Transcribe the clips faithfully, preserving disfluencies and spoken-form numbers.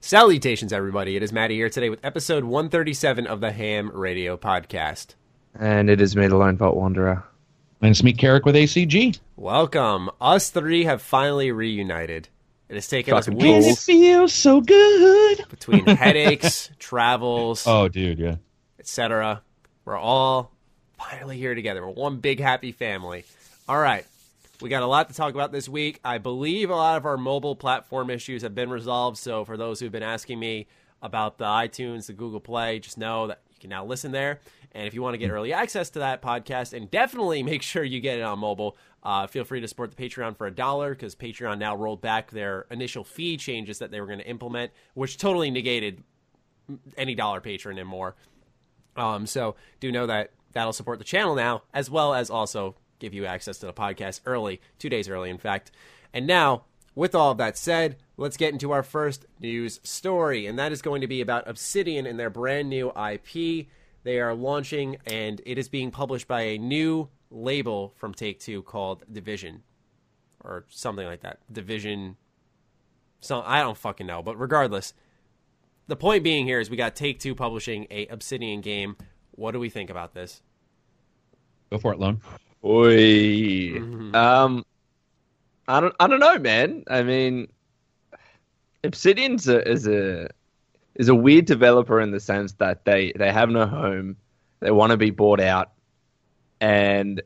Salutations, everybody. It is Matty here today with episode one thirty-seven of the Ham Radio Podcast. And it is me, the Lone Vault Wanderer. And it's me, Carrick, with A C G. Welcome. Us three have finally reunited. It has taken Fucking us weeks. And it feels so good. Between headaches, travels, Oh, dude, yeah. et cetera. We're all finally here together. We're one big happy family. All right. We got a lot to talk about this week. I believe a lot of our mobile platform issues have been resolved. So for those who've been asking me about the iTunes, the Google Play, just know that you can now listen there. And if you want to get early access to that podcast, and definitely make sure you get it on mobile, uh, feel free to support the Patreon for a dollar, because Patreon now rolled back their initial fee changes that they were going to implement, which totally negated any dollar patron and more. Um, so do know that that'll support the channel now, as well as also give you access to the podcast early, two days early, in fact. And now, with all of that said, let's get into our first news story, and that is going to be about Obsidian and their brand new I P. They are launching, and it is being published by a new label from Take-Two called Division, or something like that. Division, so I don't fucking know, but regardless, the point being here is we got Take-Two publishing a Obsidian game. What do we think about this? Go for it, Lone. Oi. Mhm. Um, I don't, I don't know, man. I mean, Obsidian's a, is a is a weird developer in the sense that they, they have no home, they want to be bought out, and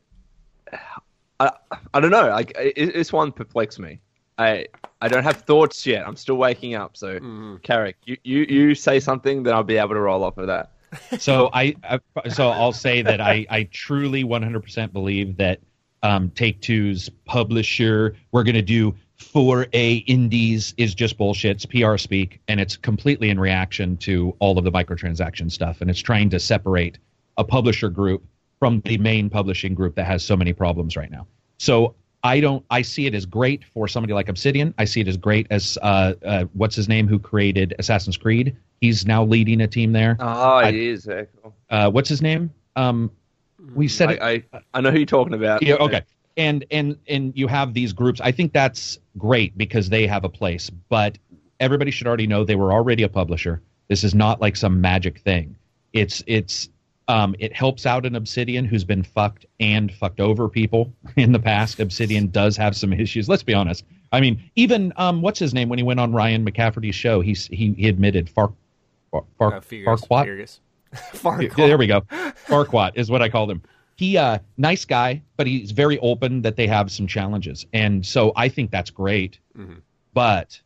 I I don't know. Like it, this one perplexes me. I I don't have thoughts yet. I'm still waking up. So, Mhm. Carrick, you, you you say something, then I'll be able to roll off of that. So I, I so I'll say that I, I truly one hundred percent believe that um, Take-Two's publisher, we're going to do four A indies, is just bullshit. It's P R speak, and it's completely in reaction to all of the microtransaction stuff, and it's trying to separate a publisher group from the main publishing group that has so many problems right now. So I don't. I see it as great for somebody like Obsidian. I see it as great as uh, uh, what's his name, who created Assassin's Creed. He's now leading a team there. Oh, I- it is. Very cool. Uh, what's his name? Um, we said it. I, I I know who you're talking about. Yeah, okay. And and and you have these groups. I think that's great because they have a place. But everybody should already know they were already a publisher. This is not like some magic thing. It's it's um, it helps out an Obsidian who's been fucked and fucked over people in the past. Obsidian does have some issues. Let's be honest. I mean, even um, what's his name when he went on Ryan McCafferty's show? He he, he admitted Far Far, Far Uh, Furious, Farquaad. Furious. Farquaad. Yeah, there we go. Farquaad is what I called him. He, uh, nice guy, but he's very open that they have some challenges. And so I think that's great. Mhm. But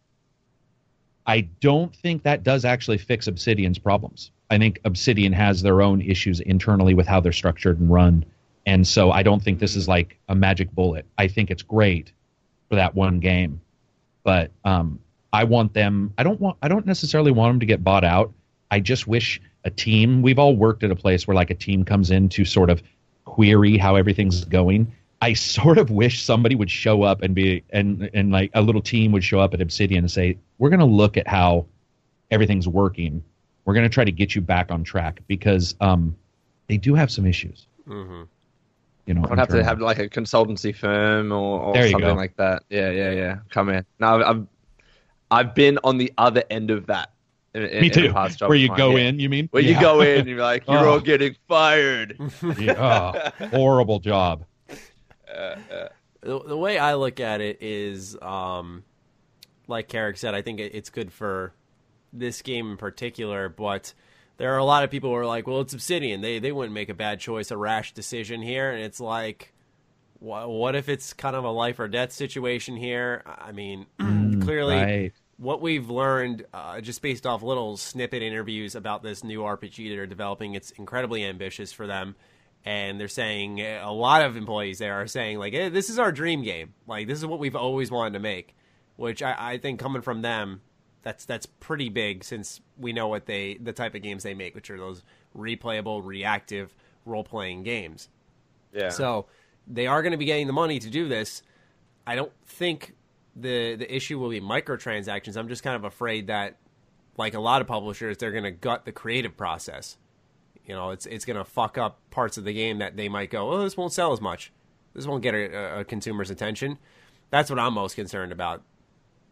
I don't think that does actually fix Obsidian's problems. I think Obsidian has their own issues internally with how they're structured and run. And so I don't think this is like a magic bullet. I think it's great for that one game. But um, I want them, I don't want, I don't necessarily want them to get bought out. I just wish a team, we've all worked at a place where like a team comes in to sort of query how everything's going. I sort of wish somebody would show up and be, and, and like a little team would show up at Obsidian and say, we're going to look at how everything's working. We're going to try to get you back on track because um, they do have some issues. Mhm. You know, I'd have to internally. have like a consultancy firm or, or There you something go. like that. Yeah, yeah, yeah. Come in. No, I've, I've I've been on the other end of that. In, in, Me in too. a past job Where of you mine, go yeah. in, you mean? Where Yeah. you go in and you're like, you're Oh. all getting fired. Yeah. Oh, horrible job. The, the way I look at it is, um, like Carrick said, I think it, it's good for this game in particular, but there are a lot of people who are like, well, it's Obsidian. They they wouldn't make a bad choice, a rash decision here. And it's like, wh- what if it's kind of a life or death situation here? I mean, clearly Right. what we've learned, uh, just based off little snippet interviews about this new R P G that they're developing, it's incredibly ambitious for them. And they're saying, a lot of employees there are saying, like, hey, this is our dream game. Like, this is what we've always wanted to make. Which I, I think coming from them, that's that's pretty big, since we know what they the type of games they make, which are those replayable, reactive, role-playing games. Yeah. So they are going to be getting the money to do this. I don't think the the issue will be microtransactions. I'm just kind of afraid that, like a lot of publishers, they're going to gut the creative process. You know, it's it's going to fuck up parts of the game that they might go, oh, this won't sell as much. This won't get a, a consumer's attention. That's what I'm most concerned about.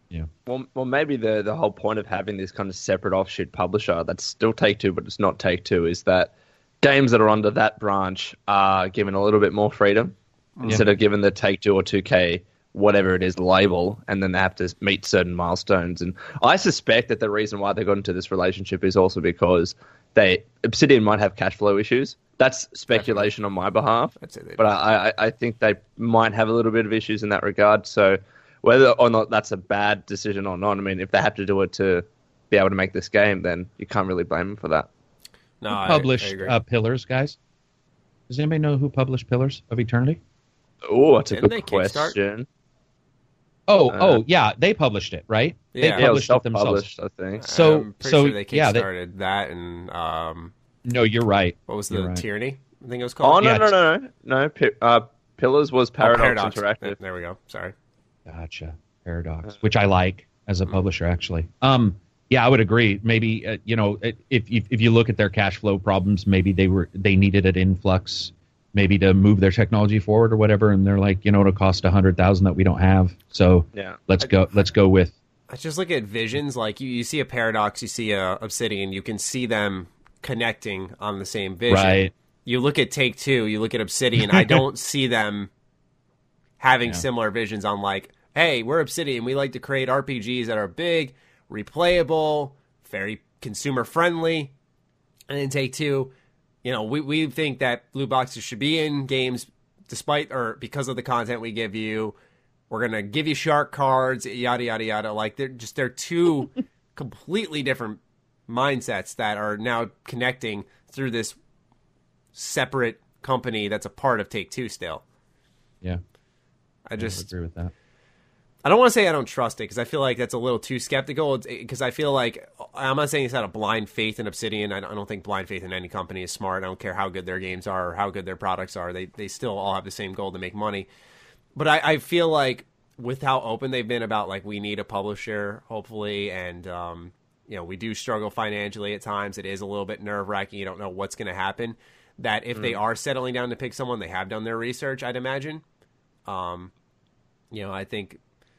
Yeah. Well, well, maybe the the whole point of having this kind of separate offshoot publisher that's still Take Two, but it's not Take Two, is that games that are under that branch are given a little bit more freedom instead of given the Take Two or two K whatever it is label, and then they have to meet certain milestones. And I suspect that the reason why they got into this relationship is also because they Obsidian might have cash flow issues. That's speculation on my behalf, I'd say they but do. I, I I think they might have a little bit of issues in that regard. So whether or not that's a bad decision or not, I mean, if they have to do it to be able to make this game, then you can't really blame them for that. No, Who I, published I agree. uh, Pillars, guys? Does anybody know who published Pillars of Eternity? Oh, that's a Didn't good they kickstart? question. Oh, Uh, oh, yeah, they published it, right? Yeah. They Yeah, Yeah, it was published it themselves. self-published, I think. So- I'm pretty so, sure they yeah, they- kickstarted that and um, No, you're right. what was the You're right. Tyranny? I think it was Oh, called. no, Yeah, no, no, no. No, Pi- uh, Pillars was Oh, Paradox, Yeah, Interactive. there we go. Sorry. Gotcha. Paradox, which I like as a publisher, actually. Um, yeah, I would agree. Maybe uh, you know, if, if if you look at their cash flow problems, maybe they were they needed an influx, maybe to move their technology forward or whatever, and they're like, you know, it'll cost a hundred thousand that we don't have, so Yeah. let's go. Let's go with. I just look at Visions. Like you, you see a Paradox, you see a Obsidian. You can see them connecting on the same vision. Right. You look at Take Two. You look at Obsidian. I don't see them having Yeah. similar visions on like, hey, we're Obsidian. We like to create R P Gs that are big, replayable, very consumer friendly. And then Take Two, you know, we, we think that blue boxes should be in games despite or because of the content we give you. We're gonna give you shark cards, yada yada yada. Like they're just they're two completely different mindsets that are now connecting through this separate company that's a part of Take Two still. Yeah, I I just agree with that. I don't want to say I don't trust it because I feel like that's a little too skeptical. Because I feel like I'm not saying it's out of blind faith in Obsidian. I don't, I don't think blind faith in any company is smart. I don't care how good their games are or how good their products are. They they still all have the same goal to make money. But I, I feel like with how open they've been about like we need a publisher, hopefully, and um, you know we do struggle financially at times. It is a little bit nerve wracking. You don't know what's going to happen. That if they are settling down to pick someone, they have done their research. I'd imagine. Um, you know, I think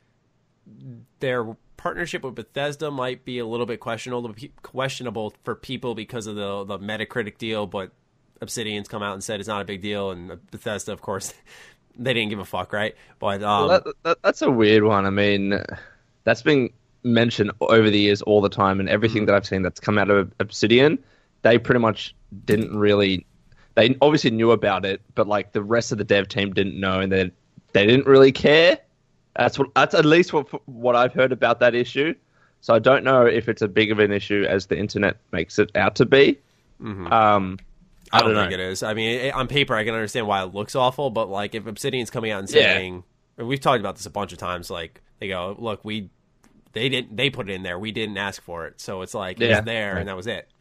their partnership with Bethesda might be a little bit questionable questionable for people because of the the Metacritic deal, but Obsidian's come out and said it's not a big deal, and Bethesda, of course, they didn't give a fuck, right? But um, Well, that, that, that's a weird one. I mean, that's been mentioned over the years all the time, and everything that I've seen that's come out of Obsidian, they pretty much didn't really. They obviously knew about it, but like the rest of the dev team didn't know, and they they didn't really care. That's what. That's at least what what I've heard about that issue. So I don't know if it's as big of an issue as the internet makes it out to be. mhm. Um, I, I don't, don't think know. it is. I mean, it, on paper, I can understand why it looks awful, but like if Obsidian's coming out and Yeah. saying, and we've talked about this a bunch of times, like they go, look, we they didn't they put it in there, we didn't ask for it, so it's like Yeah. it's there, Right. and that was it.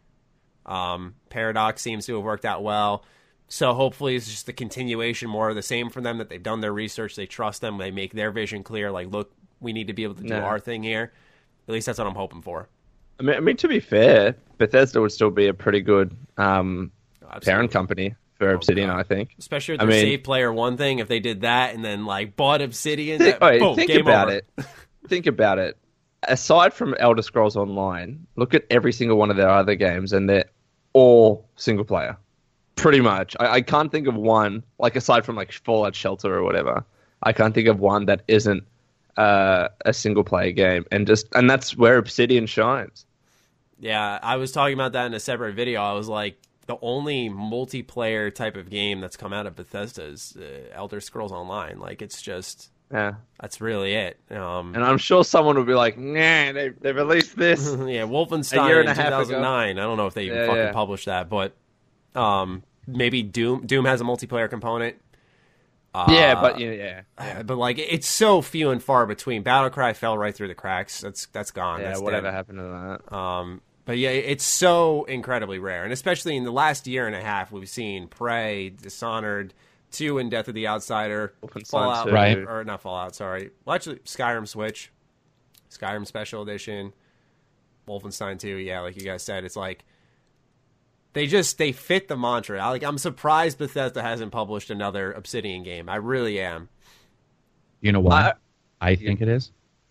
Um, Paradox seems to have worked out well. So hopefully it's just the continuation, more of the same for them, that they've done their research, they trust them, they make their vision clear, like, look, we need to be able to do Yeah. our thing here. At least that's what I'm hoping for. I mean, I mean, to be fair, Bethesda would still be a pretty good um, Absolutely. parent company for Obsidian, God. I think. Especially with I their mean- save player one thing, if they did that and then like bought Obsidian, Think, that, wait, boom, think game about over. it. Think about it. Aside from Elder Scrolls Online, look at every single one of their other games, and they're all single player. Pretty much. I, I can't think of one, like aside from like Fallout Shelter or whatever, I can't think of one that isn't uh, a single player game. And just and that's where Obsidian shines. Yeah, I was talking about that in a separate video. I was like, the only multiplayer type of game that's come out of Bethesda is uh, Elder Scrolls Online. Like, it's just, Yeah. that's really it. Um, And I'm sure someone will be like, nah, they, they released this. yeah, Wolfenstein A year and in a half ago. two thousand nine. I don't know if they even Yeah, fucking yeah. published that, but um, maybe Doom. Doom has a multiplayer component. Uh, yeah, but yeah, yeah. Uh, But like it's so few and far between. Battlecry fell right through the cracks. That's that's gone. Yeah, that's whatever dead. happened to that? Um, but yeah, it's so incredibly rare, and especially in the last year and a half, we've seen Prey, Dishonored, two, and Death of the Outsider, Wolfenstein Fallout, two. Right. or not Fallout. Sorry, well, actually, Skyrim Switch, Skyrim Special Edition, Wolfenstein two. Yeah, like you guys said, it's like they just they fit the mantra. I, like I'm surprised Bethesda hasn't published another Obsidian game. I really am. You know why? I- I think it is.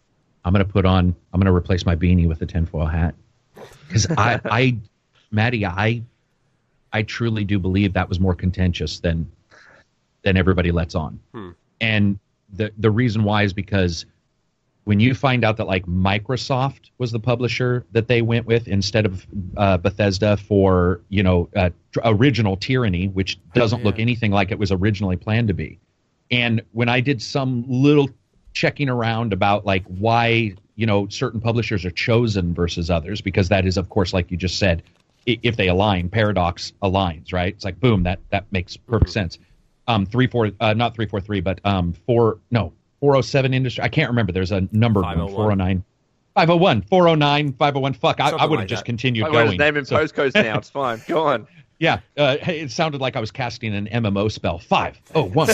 I'm going to put on, I'm going to replace my beanie with a tinfoil hat. Because I, I, Maddie, I, I truly do believe that was more contentious than, than everybody lets on. Hmm. And the the reason why is because when you find out that like Microsoft was the publisher that they went with instead of uh, Bethesda for, you know, uh, tr- original Tyranny, which doesn't yeah. look anything like it was originally planned to be. And when I did some little checking around about like why, you know, certain publishers are chosen versus others, because that is, of course, like you just said, i- if they align, Paradox aligns, right? It's like, boom, that, that makes perfect mm-hmm. sense. Um, three four, uh, not three four three, but um, four no four oh seven Industry. I can't remember. There's a number of them. four oh nine, five oh one, four oh nine, five oh one. Fuck, I, I would have like just that. continued I going. Just name and so. postcodes now. It's fine. Go on. Yeah, uh, it sounded like I was casting an M M O spell. Five oh one.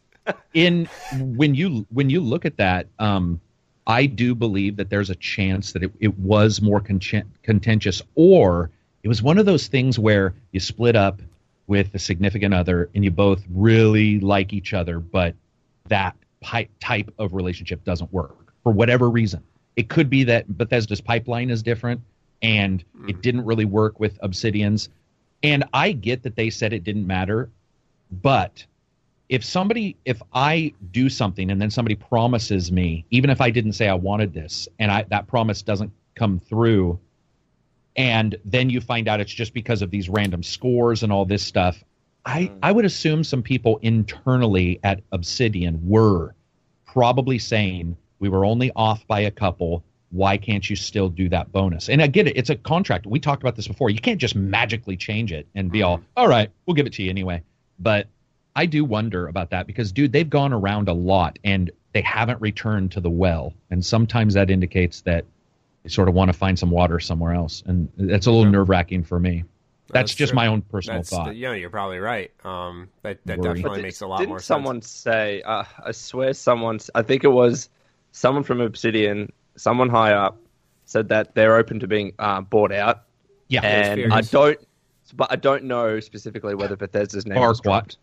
In when you when you look at that, um, I do believe that there's a chance that it, it was more con- contentious, or it was one of those things where you split up with a significant other and you both really like each other, but that pi- type of relationship doesn't work for whatever reason. It could be that Bethesda's pipeline is different and mm. it didn't really work with Obsidian's. And I get that they said it didn't matter, but if somebody, if I do something and then somebody promises me, even if I didn't say I wanted this, and I, that promise doesn't come through, and then you find out it's just because of these random scores and all this stuff, I, mm. I would assume some people internally at Obsidian were probably saying, we were only off by a couple, why can't you still do that bonus? And I get it, it's a contract. We talked about this before. You can't just magically change it and be mm. all, all right, we'll give it to you anyway. But I do wonder about that because, dude, they've gone around a lot and they haven't returned to the well. And sometimes that indicates that they sort of want to find some water somewhere else. And that's a little yeah. nerve-wracking for me. That's, that's just true. My own personal that's thought. The, yeah, you're probably right. Um, that that Worry. definitely did, makes a lot didn't more sense. Someone say, uh, I swear someone, I think it was someone from Obsidian, someone high up, said that they're open to being uh, bought out. Yeah. And I don't, but I don't know specifically whether Bethesda's name was dropped.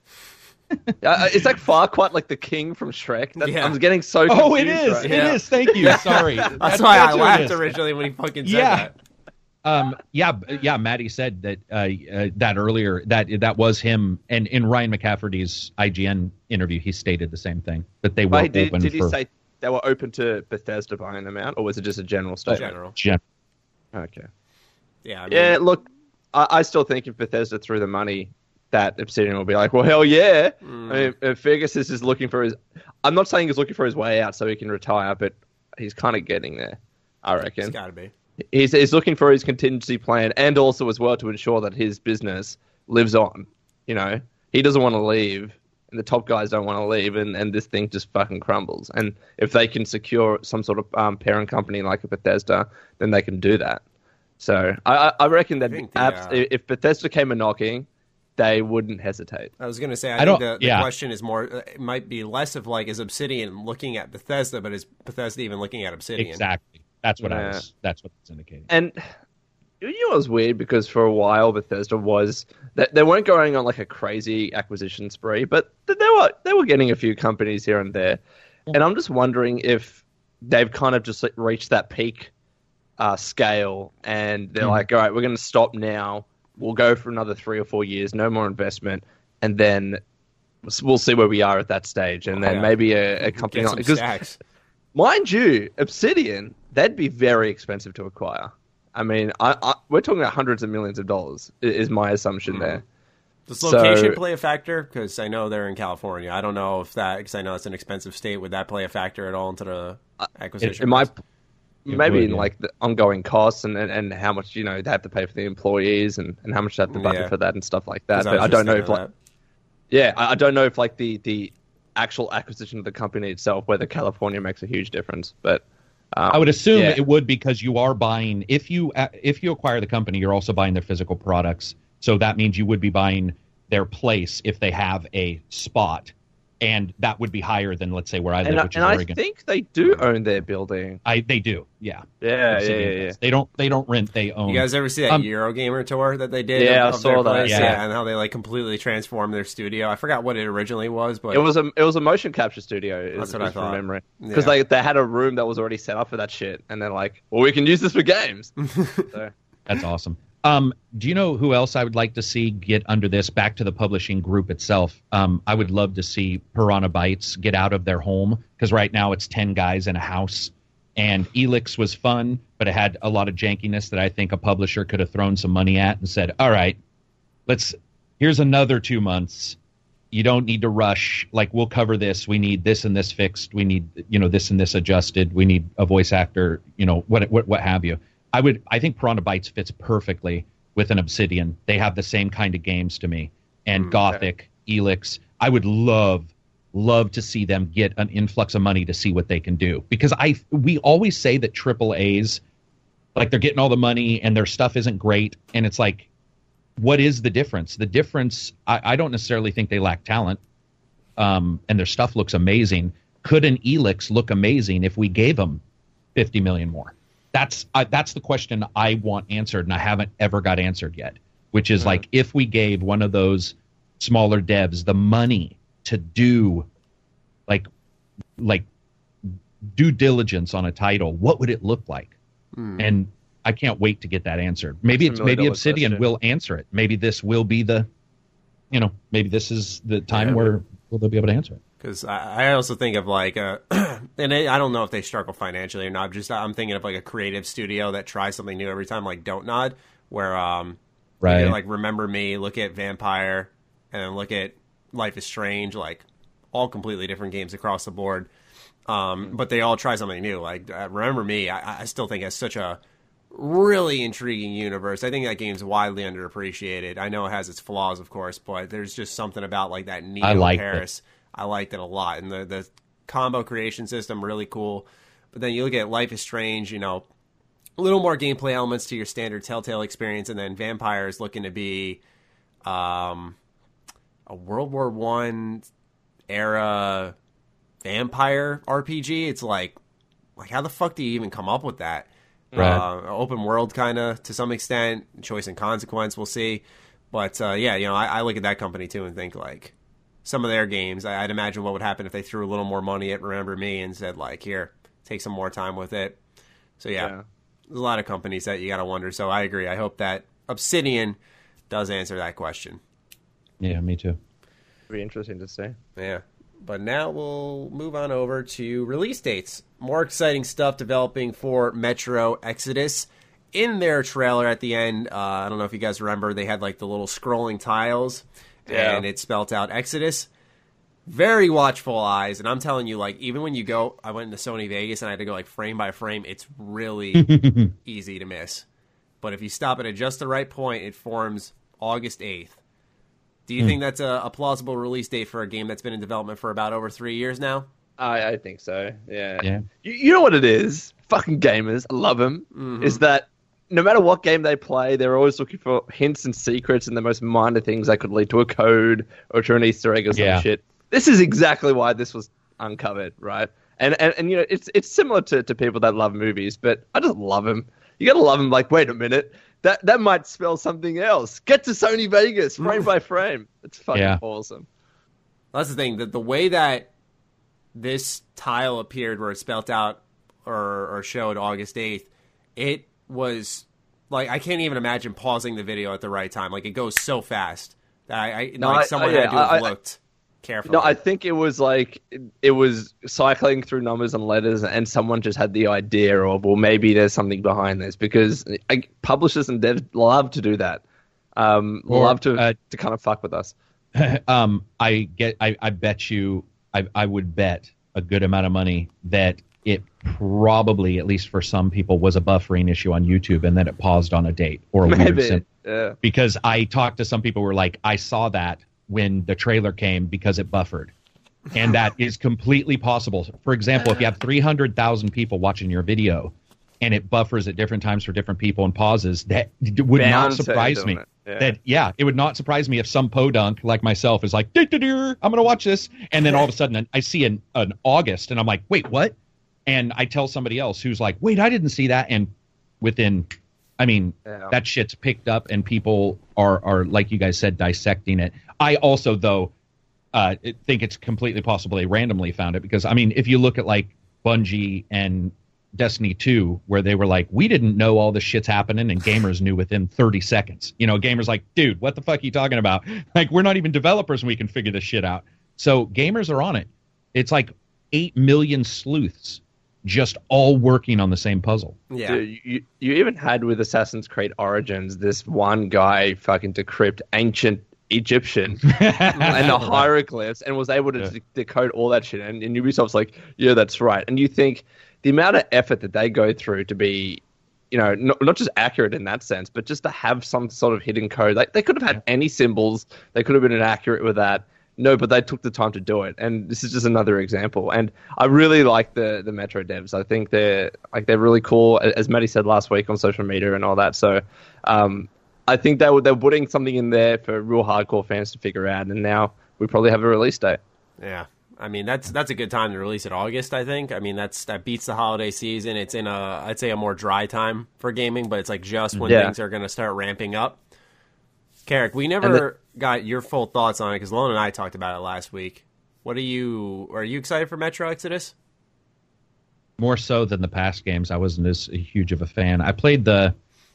uh, it's like Farquaad, like the king from Shrek. That, yeah. I'm getting so confused. Oh, it is. Right? It yeah. is. Thank you. Sorry. That's, that's why that's I laughed originally when he fucking said yeah. that. Um, yeah, yeah. Maddie said that uh, uh, that earlier. That that was him. And in Ryan McCafferty's I G N interview, he stated the same thing, that they were Wait, did, open did he for. say they were open to Bethesda buying them out, or was it just a general statement? General. Gen- Okay. Yeah. I mean, Yeah. Look, I, I still think if Bethesda threw the money, that Obsidian will be like, well, hell yeah. Mm. I mean, if Fergus is just looking for his... I'm not saying he's looking for his way out so he can retire, but he's kind of getting there, I reckon. It's got to be. He's, he's looking for his contingency plan and also as well to ensure that his business lives on. You know, he doesn't want to leave, and the top guys don't want to leave, and, and this thing just fucking crumbles. And if they can secure some sort of um, parent company like a Bethesda, then they can do that. So I, I reckon that think the, apps, uh... if Bethesda came a knocking, they wouldn't hesitate. I was going to say, I, I think don't, the, the yeah. question is more, uh, it might be less of like, is Obsidian looking at Bethesda, but is Bethesda even looking at Obsidian? Exactly. That's what Yeah. I was. That's what it's indicating. And you know, it was weird because for a while Bethesda was they, they weren't going on like a crazy acquisition spree, but they were they were getting a few companies here and there. Yeah. And I'm just wondering if they've kind of just like, reached that peak uh, scale, and they're mm. like, all right, we're going to stop now. We'll go for another three or four years, no more investment, and then we'll see where we are at that stage. And then oh, yeah. maybe a, a company like because, mind you, Obsidian, they'd be very expensive to acquire. I mean, I, I, we're talking about hundreds of millions of dollars. Is my assumption mm. there. Does location so, play a factor? Because I know they're in California. I don't know if that, because I know it's an expensive state. Would that play a factor at all into the acquisition? It, it might. Maybe in like the ongoing costs and, and, and how much, you know, they have to pay for the employees and, and how much they have to budget yeah. for that and stuff like that. I, but I don't know if like, that. yeah, I, I don't know if like the, the actual acquisition of the company itself, whether California makes a huge difference. But um, I would assume yeah. it would, because you are buying, if you if you acquire the company, you're also buying their physical products. So that means you would be buying their place if they have a spot and that would be higher than, let's say, where I live, And, I, which and is I Oregon. think they do own their building. I they do, yeah. Yeah, yeah, Obsidian yeah, yeah. does. They don't they don't rent, they own. You guys ever see that Um, Eurogamer tour that they did? Yeah, of, I of their saw that, place? yeah. and how they like completely transformed their studio. I forgot what it originally was, but It was a it was a motion capture studio. Is, That's what I is from thought. memory, because Yeah. they they had a room that was already set up for that shit, and they're like, well, we can use this for games. So, That's awesome. Um, do you know who else I would like to see get under this? Back to the publishing group itself. Um, I would love to see Piranha Bytes get out of their home, because right now it's ten guys in a house. And Elix was fun, but it had a lot of jankiness that I think a publisher could have thrown some money at and said, all right, let's here's another two months. You don't need to rush. Like, we'll cover this. We need this and this fixed. We need, you know, this and this adjusted. We need a voice actor, you know, what what what have you. I would I think Piranha Bytes fits perfectly with an Obsidian. They have the same kind of games to me. And Mm, Gothic, Elix. I would love love to see them get an influx of money to see what they can do. Because I we always say that triple A's, like, they're getting all the money and their stuff isn't great, and it's like, what is the difference? The difference, I, I don't necessarily think they lack talent, um, and their stuff looks amazing. Could an Elix look amazing if we gave them fifty million more? That's uh, that's the question I want answered, and I haven't ever got answered yet, which is, Mm. like, if we gave one of those smaller devs the money to do, like, like due diligence on a title, what would it look like? Hmm. And I can't wait to get that answered. Maybe That's it's a maybe million-dollar Obsidian question. will answer it. Maybe this will be the, you know, maybe this is the time Yeah. where will they'll be able to answer it. Because I, I also think of like a, and I I don't know if they struggle financially or not. Just I'm thinking of like a creative studio that tries something new every time, like Don't Nod, where um, Right. you get, like Remember Me, look at Vampire, and then look at Life is Strange, like all completely different games across the board. Um, but they all try something new. Like uh, Remember Me, I, I still think has such a really intriguing universe. I think that game's widely underappreciated. I know it has its flaws, of course, but there's just something about like that Neo I liked Paris. I liked it a lot, and the the combo creation system really cool. But then you look at Life is Strange, you know, a little more gameplay elements to your standard Telltale experience, and then Vampire is looking to be um, a World War One era vampire R P G. It's like, like how the fuck do you even come up with that? Right. Uh, open world kind of to some extent, choice and consequence. We'll see, but uh, yeah, you know, I, I look at that company too and think like some of their games. I, I'd imagine what would happen if they threw a little more money at Remember Me and said like, here, take some more time with it. So yeah, Yeah. there's a lot of companies that you got to wonder. So I agree. I hope that Obsidian does answer that question. Yeah, me too. Be interesting to see. Yeah. But now we'll move on over to release dates. More exciting stuff developing for Metro Exodus. In their trailer at the end, uh, I don't know if you guys remember, they had like the little scrolling tiles, Yeah. and it spelled out Exodus. Very watchful eyes, and I'm telling you, like, even when you go, I went into Sony Vegas and I had to go like frame by frame. It's really easy to miss. But if you stop it at just the right point, it forms August eighth. Do you think that's a, a plausible release date for a game that's been in development for about over three years now? I, I think so. Yeah. Yeah. You, you know what it is? Fucking gamers, I love them. Mhm. Is that no matter what game they play, they're always looking for hints and secrets and the most minor things that could lead to a code or to an Easter egg or some Yeah. shit. This is exactly why this was uncovered, right? And and, and you know, it's it's similar to, to people that love movies, but I just love them. You gotta love them. Like, wait a minute, that that might spell something else. Get to Sony Vegas, frame by frame. It's fucking Yeah. awesome. That's the thing. The, the way that this tile appeared where it spelled out or, or showed August eighth, it was like, I can't even imagine pausing the video at the right time. Like, it goes so fast that I, I No, like I- someone I- yeah, had to have I- I- looked carefully. No, I think it was like it, it was cycling through numbers and letters, and someone just had the idea of, well, maybe there's something behind this, because I, publishers and devs love to do that. Um, Or, love to uh, to kind of fuck with us. um, I get. I, I bet you. I, I would bet a good amount of money that it probably, at least for some people, was a buffering issue on YouTube, and then it paused on a date or a weird Maybe. sim- Yeah. because I talked to some people who were like, I saw that when the trailer came because it buffered. And that is completely possible. For example, if you have three hundred thousand people watching your video and it buffers at different times for different people and pauses, that would Bound not to, surprise me. doesn't it? Yeah. That yeah, it would not surprise me if some podunk like myself is like, I'm going to watch this, and then all of a sudden I see an, an August, and I'm like, wait, what? And I tell somebody else who's like, wait, I didn't see that, and within, I mean, Yeah. that shit's picked up, and people are are like you guys said, dissecting it. I also though uh, think it's completely possible they randomly found it, because I mean, if you look at like Bungie and Destiny two, where they were like, we didn't know all this shit's happening, and gamers knew within thirty seconds. You know, gamers like, dude, what the fuck are you talking about? Like, we're not even developers and we can figure this shit out. So gamers are on it. It's like eight million sleuths just all working on the same puzzle. Yeah. Dude, you, you even had with Assassin's Creed Origins this one guy fucking decrypt ancient Egyptian and the hieroglyphs and was able to Yeah. de- decode all that shit. And, and Ubisoft's like, yeah, that's right. And you think the amount of effort that they go through to be, you know, not, not just accurate in that sense, but just to have some sort of hidden code. Like, they could have had any symbols. They could have been inaccurate with that. No, but they took the time to do it. And this is just another example. And I really like the, the Metro devs. I think they're like they're really cool, as Maddie said last week on social media and all that. So um, I think they were, they're putting something in there for real hardcore fans to figure out. And now we probably have a release date. Yeah. I mean, that's that's a good time to release it. August, I think. I mean, that's that beats the holiday season. It's in a, I'd say, a more dry time for gaming, but it's like just when Yeah. things are going to start ramping up. Carrick, we never got your full thoughts on it because Lone and I talked about it last week. What are you, are you excited for Metro Exodus? More so than the past games. I wasn't as huge of a fan. I played the,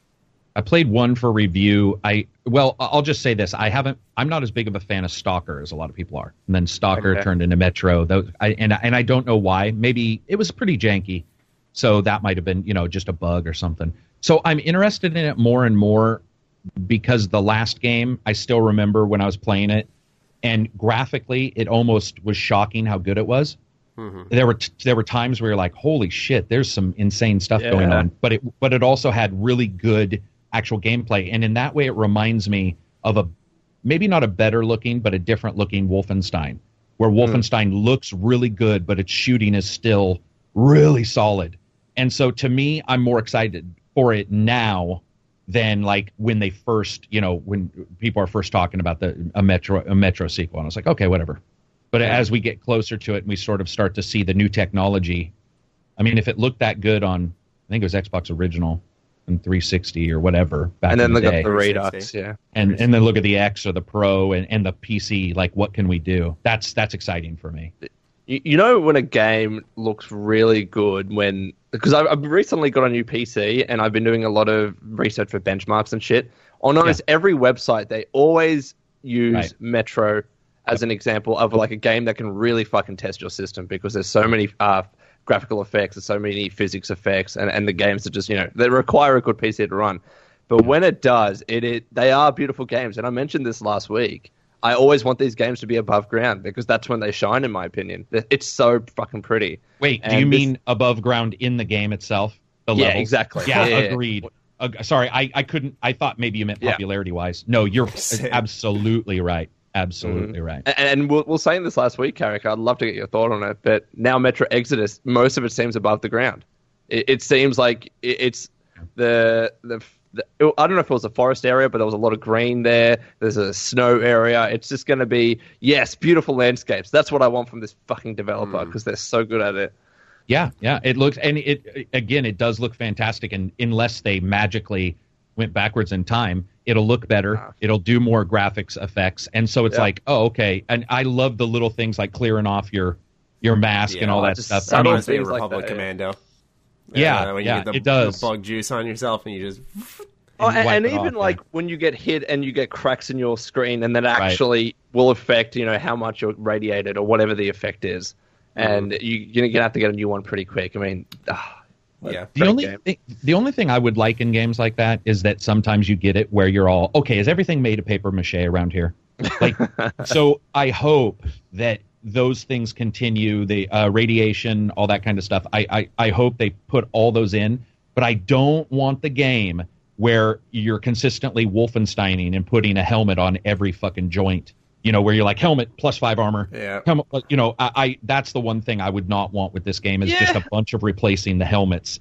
I played one for review. I well, I'll just say this: I haven't. I'm not as big of a fan of Stalker as a lot of people are. And then Stalker Okay. turned into Metro. Those, I, and and I don't know why. Maybe it was pretty janky, so that might have been you know just a bug or something. So I'm interested in it more and more because the last game I still remember when I was playing it, and graphically it almost was shocking how good it was. There were t- there were times where you're like, holy shit, there's some insane stuff Yeah. going on. But it but it also had really good actual gameplay, and in that way, it reminds me of a maybe not a better looking, but a different looking Wolfenstein, where Wolfenstein looks really good, but its shooting is still really solid. And so, to me, I'm more excited for it now than like when they first, you know, when people are first talking about the a Metro a Metro sequel. And I was like, okay, whatever. But Yeah. as we get closer to it and we sort of start to see the new technology, I mean, if it looked that good on, I think it was Xbox Original and three sixty or whatever back And then in the they got day, the three Redux, sixty. yeah. and and then look at the X or the Pro and, and the P C, like what can we do? That's that's exciting for me. You, you know when a game looks really good when because I've, I've recently got a new P C and I've been doing a lot of research for benchmarks and shit. On almost every website, they always use Right. Metro as an example of like a game that can really fucking test your system because there's so many uh, graphical effects, there's so many physics effects, and, and the games that just you know they require a good P C to run. But when it does, it, it they are beautiful games. And I mentioned this last week. I always want these games to be above ground because that's when they shine, in my opinion. It's so fucking pretty. Wait, do And you this- mean above ground in the game itself? The Yeah, levels? exactly. Yeah, Yeah, yeah, yeah. agreed. Uh, sorry, I, I couldn't. I thought maybe you meant Yeah. popularity wise. No, you're Same. absolutely right. Absolutely right. And, and we'll, we'll say this last week, Carrick. I'd love to get your thought on it. But now Metro Exodus, most of it seems above the ground. It, it seems like it, it's the, the the I don't know if it was a forest area, but there was a lot of green there. There's a snow area. It's just going to be yes, beautiful landscapes. That's what I want from this fucking developer because they're so good at it. Yeah, yeah. It looks, and it again, it does look fantastic. And unless they magically went backwards in time, it'll look better. Ah. It'll do more graphics effects, and so it's Yeah. like, oh, okay. And I love the little things like clearing off your your mask and all that just stuff. subtle I mean, Reminds me of things like Republic that, yeah. Commando. Yeah, when you yeah, get the, it does. the bug juice on yourself and you just Oh, and, wipe and it even off, like yeah. when you get hit and you get cracks in your screen, and that actually will affect you know how much you're radiated or whatever the effect is, and you, you're gonna have to get a new one pretty quick. I mean, ah, yeah. The great only game. thing, the only thing I would like in games like that is that sometimes you get it where you're all okay. Is everything made of paper mache around here? Like, so I hope that those things continue. The uh, radiation, all that kind of stuff. I, I I hope they put all those in, but I don't want the game where you're consistently Wolfensteining and putting a helmet on every fucking joint. You know, where you're like helmet plus five armor. Yeah. Helmet, you know, I, I that's the one thing I would not want with this game is just Yeah. a bunch of replacing the helmets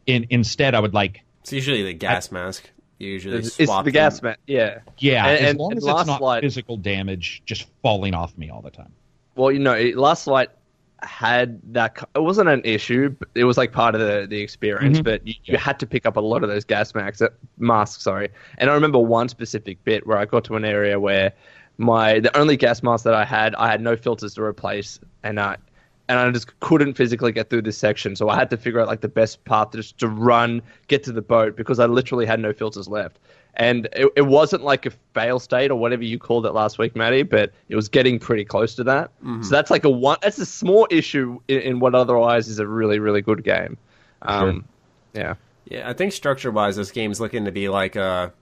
in, instead, I would like. It's usually the gas mask. You usually It's, swap it's the gas man. Yeah. Yeah, And- as and- long and as it's Last not Light- physical damage just falling off me all the time. Well, you know, it- Last Light had that. co- It wasn't an issue. But it was like part of the, the experience, Mhm. but you, you Yeah. had to pick up a lot of those gas masks, masks. Sorry. And I remember one specific bit where I got to an area where my the only gas mask that I had, I had no filters to replace, and I and I just couldn't physically get through this section. So I had to figure out like the best path to just to run, get to the boat, because I literally had no filters left. And it, it wasn't like a fail state or whatever you called it last week, Matty, but it was getting pretty close to that. Mm-hmm. So that's like a one. That's a small issue in, in what otherwise is a really, really good game. Um, Yeah. Yeah, I think structure-wise, this game's looking to be like a.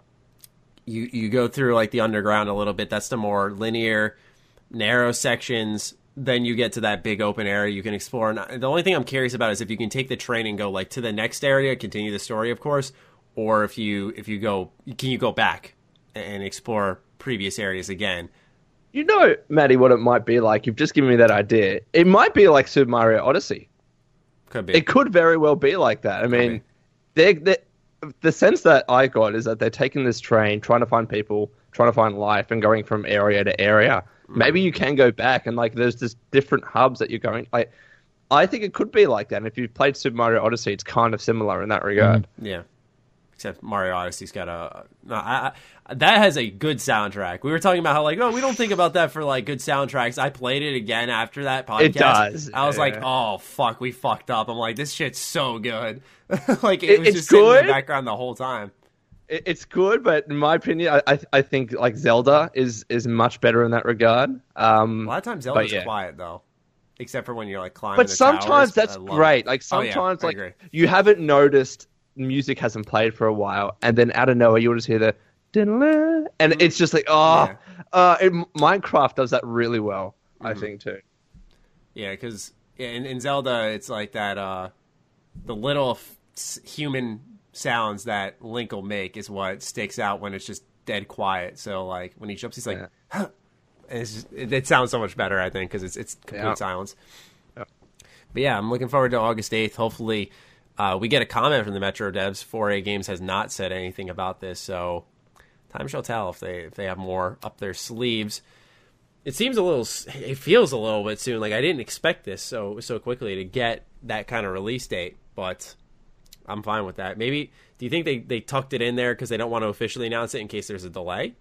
You you go through like the underground a little bit. That's the more linear, narrow sections. Then you get to that big open area you can explore. And the only thing I'm curious about is if you can take the train and go like to the next area, continue the story, of course, or if you if you go, can you go back and explore previous areas again? You know, Matty, what it might be like. You've just given me that idea. It might be like Super Mario Odyssey. Could be. It could very well be like that. I mean, be. they they the sense that I got is that they're taking this train, trying to find people, trying to find life, and going from area to area. Maybe you can go back and like there's just different hubs that you're going. Like, I think it could be like that. And if you've played Super Mario Odyssey, it's kind of similar in that regard. Yeah. Except Mario Odyssey's got a no, I, I, that has a good soundtrack. We were talking about how like, oh, we don't think about that for like good soundtracks. I played it again after that podcast. It does. I was like, Yeah. oh fuck, we fucked up. I'm like, this shit's so good. like it, It- was it's just sitting in good. the background the whole time. It, it's good, but in my opinion, I I, I think like Zelda is is much better in that regard. Um, A lot of times Zelda's yeah. quiet though, except for when you're like climbing. but the sometimes towers. that's I love great. it. Like Oh, yeah, sometimes I like agree. you haven't noticed music hasn't played for a while, and then out of nowhere you'll just hear the "Diddle-a," and it's just like oh, Yeah. uh, it, Minecraft does that really well, I Mhm. think too. Yeah, because in, in Zelda, it's like that. Uh, the little f- s- human sounds that Link will make is what sticks out when it's just dead quiet. So like when he jumps, he's like, Yeah. huh. And it's just, it, it sounds so much better, I think, because it's it's complete Yeah. silence. Yeah. But yeah, I'm looking forward to August eighth. Hopefully, uh, we get a comment from the Metro devs. four A Games has not said anything about this, so time shall tell if they if they have more up their sleeves. It seems a little. It feels a little bit soon. Like I didn't expect this so so quickly to get that kind of release date, but I'm fine with that. Maybe. Do you think they, they tucked it in there because they don't want to officially announce it in case there's a delay,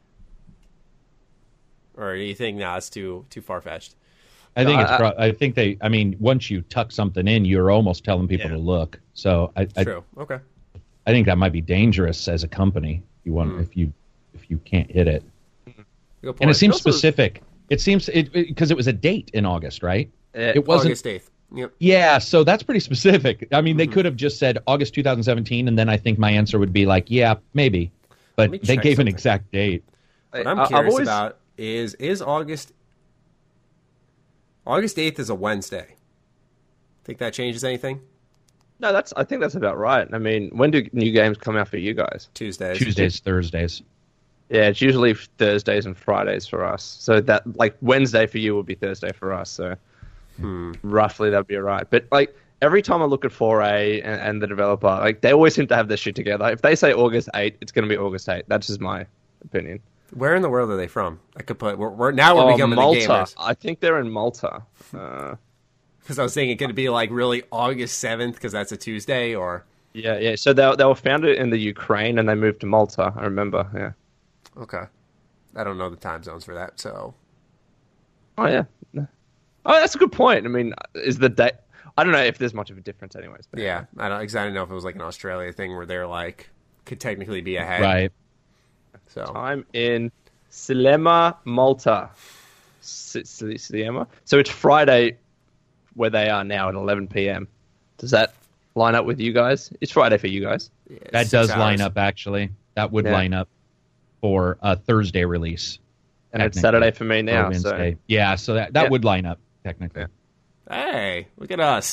or do you think nah, it's too too far fetched? I think No, it's. I- Pro- I think they. I mean, once you tuck something in, you're almost telling people Yeah. to look. So I, I, True. Okay. I think that might be dangerous as a company. You want Mm. if you if you can't hit it, Good point. and it seems Also- specific. It seems it because it, it was a date in August, right? Uh, It wasn't. August eighth. Yep. Yeah, so that's pretty specific. I mean, they Mhm. could have just said August twenty seventeen, and then I think my answer would be like, yeah, maybe. But me they check gave an something. exact date. What I'm I- I've curious always- about is is August August eighth is a Wednesday. Think that changes anything? No, that's. I think that's about right. I mean, when do new games come out for you guys? Tuesdays. Tuesdays, Thursdays. Yeah, it's usually Thursdays and Fridays for us. So that like Wednesday for you would be Thursday for us. So Hmm. roughly that'd be right. But like every time I look at four A and, and the developer, like they always seem to have their shit together. If they say August eighth, it's going to be August eighth. That's just my opinion. Where in the world are they from? I could put. We're, we're now we're Oh, becoming Malta. the gamers. I think they're in Malta. Uh, Because I was thinking, could it be like really August seventh because that's a Tuesday, or yeah, yeah. So they they were founded in the Ukraine and they moved to Malta. I remember. Yeah. okay. I don't know the time zones for that, so Oh yeah. Oh, that's a good point. I mean, is the date? I don't know if there's much of a difference, anyways. But yeah. I don't. Cause I didn't know if it was like an Australia thing where they're like could technically be ahead. Right. So I'm in Slema, Malta. S- S- Slema. So it's Friday where they are now at eleven p.m. Does that line up with you guys? It's Friday for you guys. yeah, That six does hours. line up, actually. That would Yeah. line up for a Thursday release. And it's technically, Saturday for me or now. Wednesday. So. Yeah, so that, that Yeah. would line up, technically. Hey, look at us.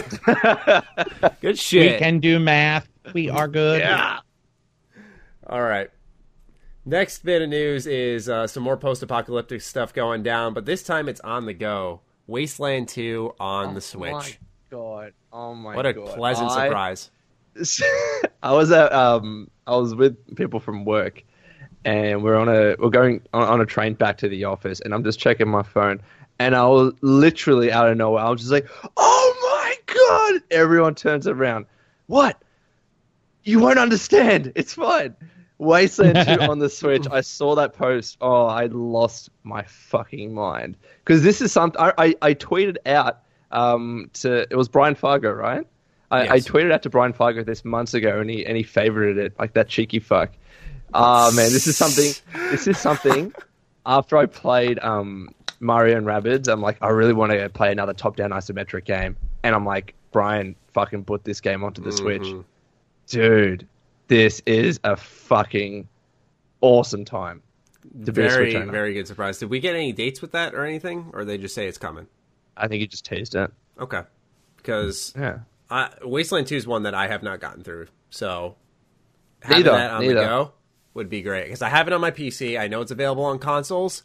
Good shit. We can do math. We are good. Yeah. All right. Next bit of news is uh, some more post-apocalyptic stuff going down, but this time it's on the go. Wasteland two on the Switch. My God. Oh my What a God. pleasant I- surprise. I was at um I was with people from work, and we're on a we're going on, on a train back to the office, and I'm just checking my phone, and I was literally out of nowhere. I was just like, "Oh my god!" Everyone turns around. What? You won't understand. It's fine. Wasteland two on the Switch. I saw that post. Oh, I lost my fucking mind because this is something I, I I tweeted out um to it was Brian Fargo, right? I, Yes. I tweeted out to Brian Fargo this months ago, and he and he favorited it like that cheeky fuck. Ah man, this is something. This is something. After I played um, Mario and Rabbids, I'm like, I really want to play another top-down isometric game, and I'm like, Brian, fucking put this game onto the Switch, Mm-hmm. dude. This is a fucking awesome time to be a Very, Switch owner. very good surprise. Did we get any dates with that or anything, or they just say it's coming? I think he just teased it. Okay, because Yeah. I, Wasteland two is one that I have not gotten through, so having Neither, that on the neither. go would be great because I have it on my P C. I know it's available on consoles.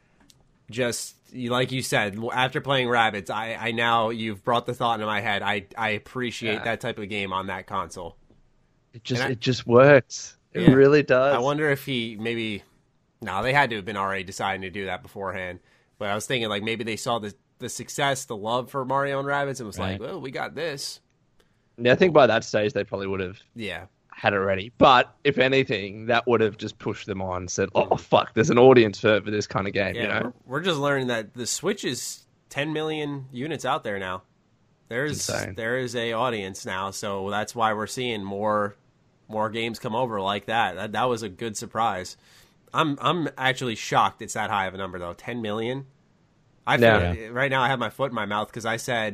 Just you, like you said, after playing Rabbids, I, I now you've brought the thought into my head. I I appreciate Yeah. that type of game on that console. It just And I- it just works. It Yeah. really does. I wonder if he maybe. No, they had to have been already deciding to do that beforehand. But I was thinking like maybe they saw the the success, the love for Mario and Rabbids, and was like, Right. well, we got this. Yeah, I think by that stage they probably would have Yeah. had it ready. But if anything, that would have just pushed them on. Said, "Oh fuck, there's an audience for, for this kind of game." Yeah, you know, we're, we're just learning that the Switch is ten million units out there now. There's Insane. there is a audience now, so that's why we're seeing more more games come over like that. That that was a good surprise. I'm I'm actually shocked it's that high of a number though. ten million. I feel Yeah. right now I have my foot in my mouth because I said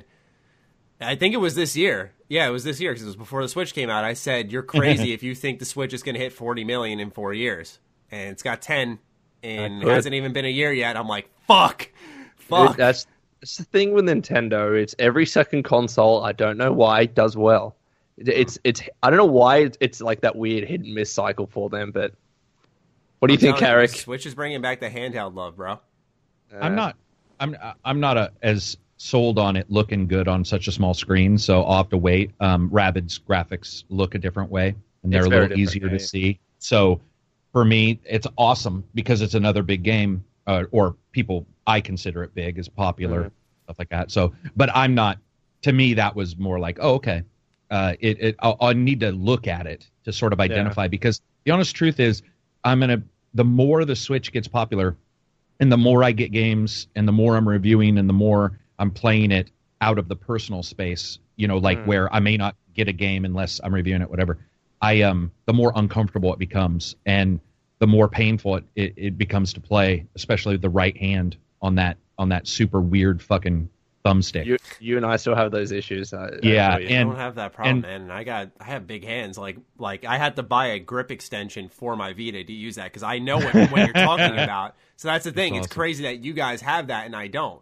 I think it was this year. Yeah, it was this year because it was before the Switch came out. I said you're crazy if you think the Switch is going to hit forty million in four years, and it's got ten, and it Good. hasn't even been a year yet. I'm like, fuck, fuck. It- that's that's the thing with Nintendo. It's every second console. I don't know why it does well. It- It's it's I don't know why it's, it's like that weird hit and miss cycle for them. But what do you I'm think, telling Carrick? the Switch is bringing back the handheld love, bro. I'm not. I'm. I'm not a, as sold on it looking good on such a small screen, so I'll have to wait. Um, Rabbids graphics look a different way, and they're It's a very little different, easier yeah. to see. So for me, it's awesome because it's another big game, uh, or people I consider it big, is popular, Mhm. stuff like that. So, but I'm not. To me, that was more like, oh, okay. Uh, it. it I'll, I need to look at it to sort of identify because the honest truth is, I'm gonna. The more the Switch gets popular, and the more I get games, and the more I'm reviewing, and the more I'm playing it out of the personal space, you know, like Mm. where I may not get a game unless I'm reviewing it, whatever. I um, the more uncomfortable it becomes, and the more painful it, it, it becomes to play, especially the right hand on that on that super weird fucking thumbstick. You you and I still have those issues. I, I Yeah, know you. I and- don't have that problem, and- man. And I got I have big hands. Like like I had to buy a grip extension for my Vita to use that because I know what, what you're talking about. So that's the thing. That's It's awesome. crazy that you guys have that and I don't.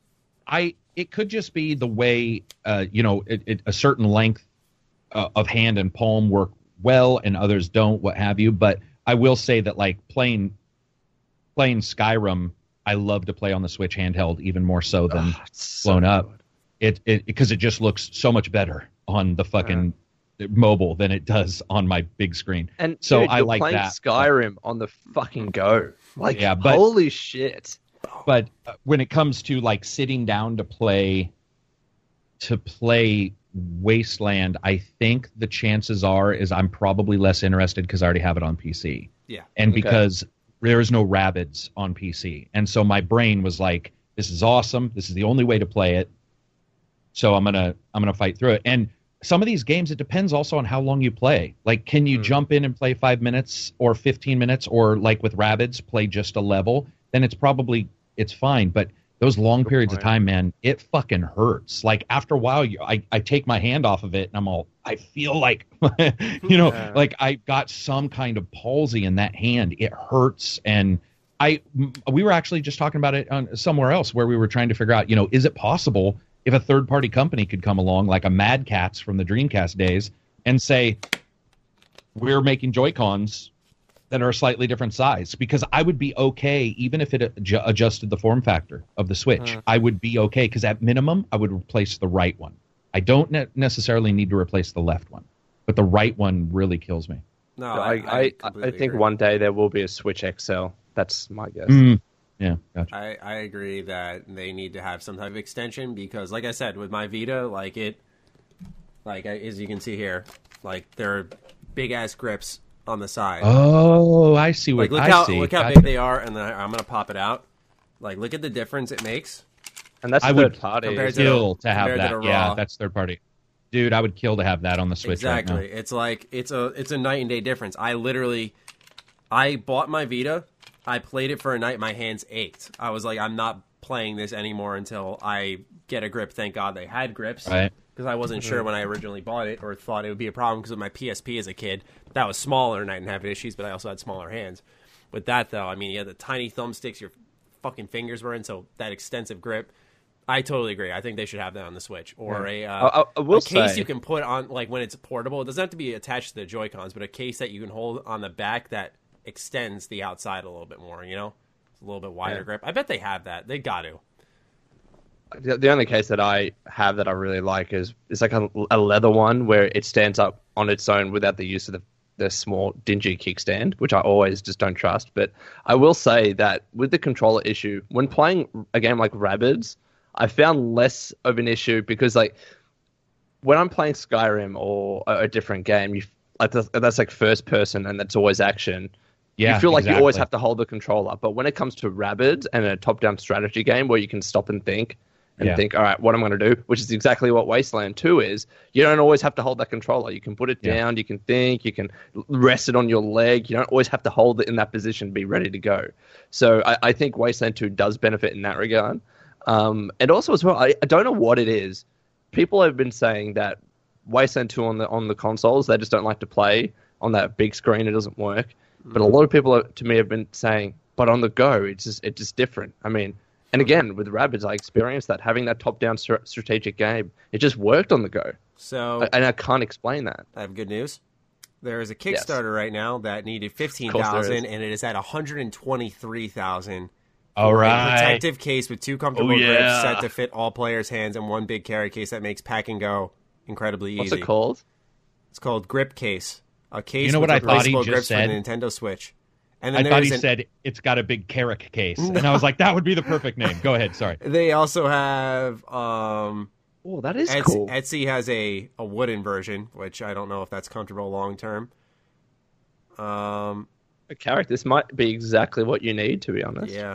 I it could just be the way uh, you know it, it, a certain length uh, of hand and palm work well, and others don't, what have you. But I will say that like playing playing Skyrim, I love to play on the Switch handheld even more so than Oh, it's so blown up. good. It it because it just looks so much better on the fucking mobile than it does on my big screen. And So dude, I you're like playing that. Skyrim on the fucking go. Like, Yeah, but- holy shit. But uh, when it comes to like sitting down to play to play Wasteland, I think the chances are is I'm probably less interested because I already have it on P C, Yeah. and Okay. because there is no Rabbids on P C, and so my brain was like, "This is awesome. This is the only way to play it." So I'm gonna I'm gonna fight through it. And some of these games, it depends also on how long you play. Like, can you Hmm. jump in and play five minutes or fifteen minutes, or like with Rabbids, play just a level? Then it's probably it's fine. But those long Good periods point. of time, man, it fucking hurts. Like after a while, you, I I take my hand off of it, and I'm all I feel like, you know, Yeah. like I got some kind of palsy in that hand. It hurts, and I m- we were actually just talking about it on somewhere else where we were trying to figure out, you know, is it possible if a third party company could come along like a Mad Catz from the Dreamcast days and say, we're making Joy-Cons that are a slightly different size? Because I would be okay even if it adju- adjusted the form factor of the Switch. Uh. I would be okay because at minimum I would replace the right one. I don't ne- necessarily need to replace the left one, but the right one really kills me. No, I, I, I, I, completely think agree. one day there will be a Switch X L. That's my guess. Mm. Yeah, gotcha. I, I agree that they need to have some type of extension because, like I said, with my Vita, like it, like I- as you can see here, like there are big ass grips on the side. Oh, I see what like look I how see. look how Gotcha. big they are, and then I, I'm gonna pop it out. Like look at the difference it makes. And that's I third would party. compare isn't to- it? Kill to have compared to that. the Yeah, raw. that's third party. Dude, I would kill to have that on the Switch Exactly. right now. It's like it's a it's a night and day difference. I literally, I bought my Vita. I played it for a night. My hands ached. I was like, I'm not playing this anymore until I get a grip. Thank God they had grips. Right. Because I wasn't sure when I originally bought it or thought it would be a problem because of my P S P as a kid. That was smaller and I didn't have issues, but I also had smaller hands. With that, though, I mean, you had the tiny thumbsticks your fucking fingers were in, so that extensive grip. I totally agree. I think they should have that on the Switch. Or a, uh, I- I- I will a case say- you can put on, like when it's portable. It doesn't have to be attached to the Joy-Cons, but a case that you can hold on the back that extends the outside a little bit more, you know? It's a little bit wider Yeah. grip. I bet they have that. They got to. The, the only case that I have that I really like is it's like a, a leather one where it stands up on its own without the use of the, the small dingy kickstand, which I always just don't trust. But I will say that with the controller issue, when playing a game like Rabbids, I found less of an issue because like when I'm playing Skyrim or a, a different game, you like that's, that's like first person and that's always action. Yeah, you feel like you always exactly. have to hold the controller. But when it comes to Rabbids and a top-down strategy game where you can stop and think and Yeah. think, all right, what I'm going to do, which is exactly what Wasteland two is, you don't always have to hold that controller. You can put it Yeah. down, you can think, you can rest it on your leg. You don't always have to hold it in that position, be ready to go. So I, I think Wasteland two does benefit in that regard. Um, and also as well, I, I don't know what it is. People have been saying that Wasteland two on the on the consoles, they just don't like to play on that big screen. It doesn't work. But a lot of people to me have been saying, but on the go, it's just it's just different. I mean, and again with Rabbids, I experienced that having that top-down str- strategic game. It just worked on the go, So and I can't explain that. I have good news. There is a Yes. Kickstarter right now that needed fifteen Of course there thousand, is. and it is at one hundred twenty-three thousand. All A right. protective case with two comfortable Oh, grips yeah. set to fit all players' hands, and one big carry case that makes pack and go incredibly What's easy. it called? It's called Grip Case. A case You know with what I thought he replaceable just grips said? for the Nintendo Switch. And I then thought there's he an, said it's got a big Carrick case, and I was like, that would be the perfect name. Go ahead, sorry. they also have um, Oh, that is Etsy, cool. Etsy has a, a wooden version, which I don't know if that's comfortable long term. Um, Carrick, this might be exactly what you need, to be honest. yeah.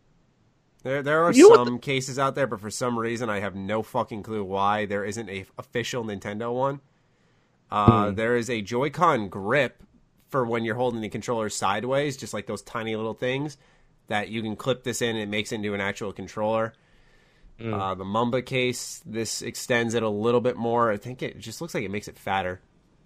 There, there are You know what some cases out there, but for some reason I have no fucking clue why there isn't a official Nintendo one. Uh, Hmm. There is a Joy-Con grip for when you're holding the controller sideways, just like those tiny little things that you can clip this in and it makes it into an actual controller. Hmm. Uh, the Mamba case, this extends it a little bit more. I think it just looks like it makes it fatter.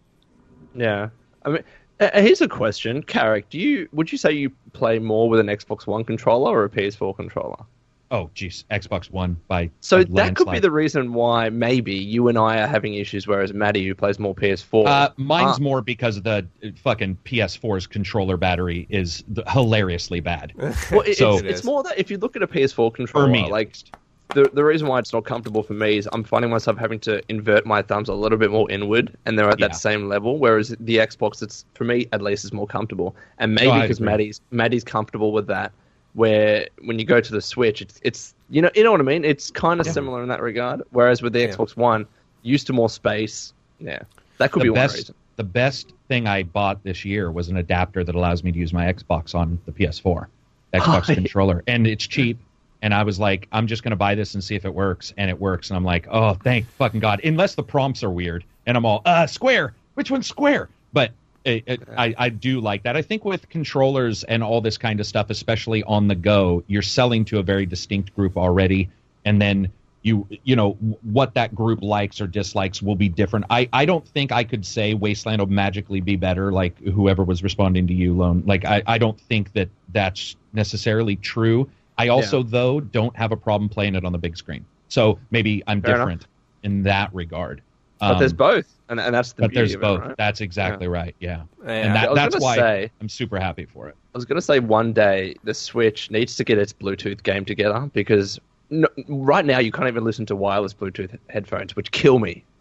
Yeah. I mean, uh, here's a question, Carrick. Do you would you say you play more with an Xbox One controller or a P S four controller? Oh, geez, Xbox One by So a that could be landslide. the reason why maybe you and I are having issues, whereas Maddie, who plays more P S four, Uh, mine's uh, more because of the uh, fucking P S four's controller battery is the, hilariously bad. Well, it- So- it's, it's more that if you look at a P S four controller, For me, at like least. the the reason why it's not comfortable for me is I'm finding myself having to invert my thumbs a little bit more inward, and they're at Yeah. that same level. Whereas the Xbox, it's for me at least, is more comfortable, and maybe No, I'd because agree. Maddie's Maddie's comfortable with that. Where when you go to the Switch, it's it's you know you know what I mean. It's kind of Yeah. similar in that regard. Whereas with the Yeah. Xbox One, used to more space. Yeah, that could the be one best, reason. The best thing I bought this year was an adapter that allows me to use my Xbox on the P S four, Xbox Oh, controller, and it's cheap. And I was like, I'm just going to buy this and see if it works, and it works. And I'm like, oh, thank fucking God. Unless the prompts are weird, and I'm all, uh, square. Which one's square? But it, it, I, I do like that. I think with controllers and all this kind of stuff, especially on the go, you're selling to a very distinct group already, and then you you know what that group likes or dislikes will be different. I, I don't think I could say Wasteland will magically be better, like whoever was responding to you, Lone. Like I, I don't think that that's necessarily true. I also, Yeah. though, don't have a problem playing it on the big screen. So maybe I'm Fair different in that regard. But Um, there's both, and and that's the but beauty there's of it, both. right? That's exactly right. Yeah. Yeah. And I that, was that's gonna why say- I'm super happy for it. I was going to say one day the Switch needs to get its Bluetooth game together because no, right now you can't even listen to wireless Bluetooth headphones, which kill me.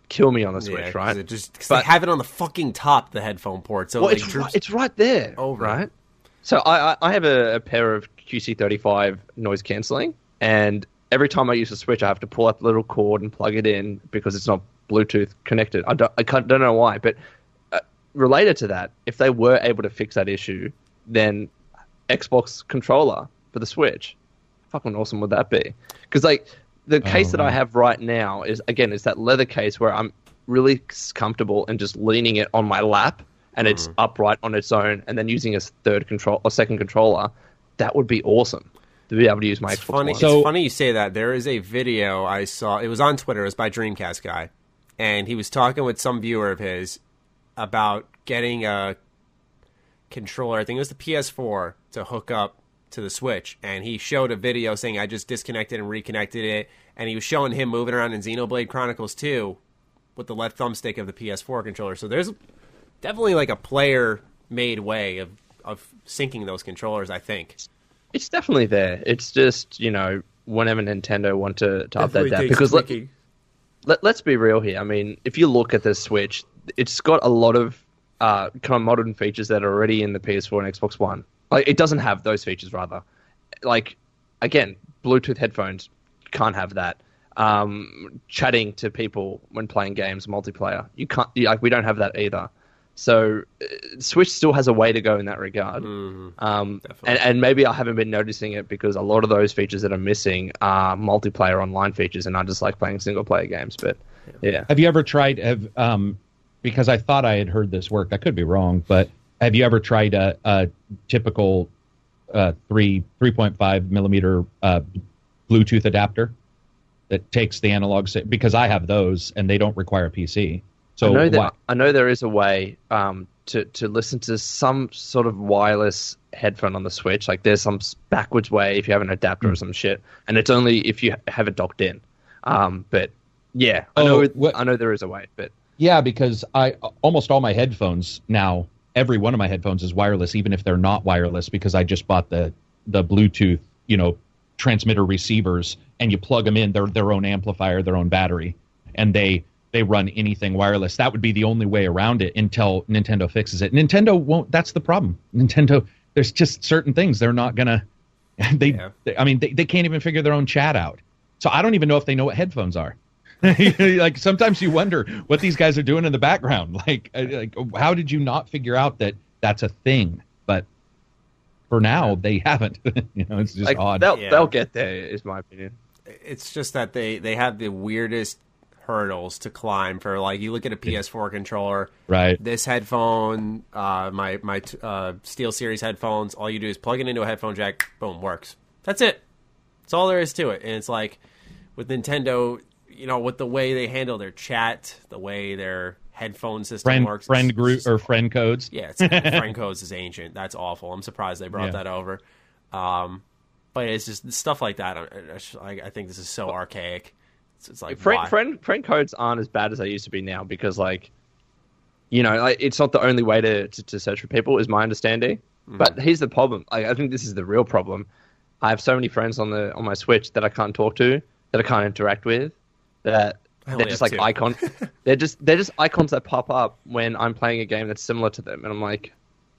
kill me on the Switch, Yeah, 'cause right? It just cause But- they have it on the fucking top, the headphone port. So Well, like, it's droops right, it's right there, over. right? So I, I, I have a, a pair of Q C thirty-five noise cancelling, and every time I use the Switch, I have to pull out the little cord and plug it in because it's not Bluetooth connected. I don't, I can't, don't know why, but uh, related to that, if they were able to fix that issue, then Xbox controller for the Switch, fucking awesome would that be? Because like the case Oh, that I right. have right now is again is that leather case where I'm really comfortable and just leaning it on my lap and it's Mm. upright on its own, and then using a third control or second controller. That would be awesome to be able to use my It's Xbox funny. One. So- it's funny you say that. There is a video I saw. It was on Twitter. It was by Dreamcast guy, and he was talking with some viewer of his about getting a controller. I think it was the P S four to hook up to the Switch, and he showed a video saying I just disconnected and reconnected it, and he was showing him moving around in Xenoblade Chronicles two with the left thumbstick of the P S four controller. So there's definitely like a player-made way of of syncing those controllers, I think. It's definitely there. It's just, you know, whenever Nintendo want to, to update that. Because let, let, let's be real here. I mean, if you look at the Switch, it's got a lot of uh, kind of modern features that are already in the P S four and Xbox One. Like, it doesn't have those features, rather. Like, again, Bluetooth headphones, can't have that. Um, chatting to people when playing games, multiplayer, you can't. You, like, we don't have that either. So, uh, Switch still has a way to go in that regard. Mhm. Um, Definitely. and, and maybe I haven't been noticing it because a lot of those features that are missing are multiplayer online features, and I just like playing single player games. But yeah, Have you ever tried? Have, um, because I thought I had heard this work. I could be wrong, but have you ever tried a, a typical uh, three three point five millimeter uh, Bluetooth adapter that takes the analog? si- Because I have those, and they don't require a P C. So I know why- that I know there is a way um, to to listen to some sort of wireless headphone on the Switch. Like there's some s- backwards way if you have an adapter Hmm. or some shit, and it's only if you have it docked in. Um, but yeah, I Oh, know it, what- I know there is a way, but Yeah, because I almost all my headphones now, every one of my headphones is wireless, even if they're not wireless, because I just bought the the Bluetooth, you know, transmitter receivers, and you plug them in, they're their own amplifier, their own battery, and they they run anything wireless. That would be the only way around it until Nintendo fixes it. Nintendo won't. That's the problem. Nintendo, there's just certain things they're not gonna. They, Yeah. they I mean, they, they can't even figure their own chat out. So I don't even know if they know what headphones are. Like sometimes you wonder what these guys are doing in the background. Like, uh, like how did you not figure out that that's a thing? But for now, they haven't. You know, it's just like odd. they'll Yeah. they'll get there, is my opinion. It's just that they, they have the weirdest hurdles to climb for, like, you look at a P S four controller, Right. this headphone, uh, my my uh, Steel Series headphones, all you do is plug it into a headphone jack, boom, works. That's it. That's all there is to it. And it's like with Nintendo, you know, with the way they handle their chat, the way their headphone system Friend, works. friend it's group just- or friend codes. Yeah, it's, friend codes is ancient. That's awful. I'm surprised they brought Yeah. that over. Um, but it's just stuff like that. I, I, I think this is so archaic. It's, it's like friend, why? friend friend codes aren't as bad as they used to be now because, like, you know, like, it's not the only way to, to, to search for people, is my understanding. Mm-hmm. But here's the problem. Like, I think this is the real problem. I have so many friends on the on my Switch that I can't talk to, that I can't interact with, that I only they're just have like two. icon. they're just they're just icons that pop up when I'm playing a game that's similar to them, and I'm like,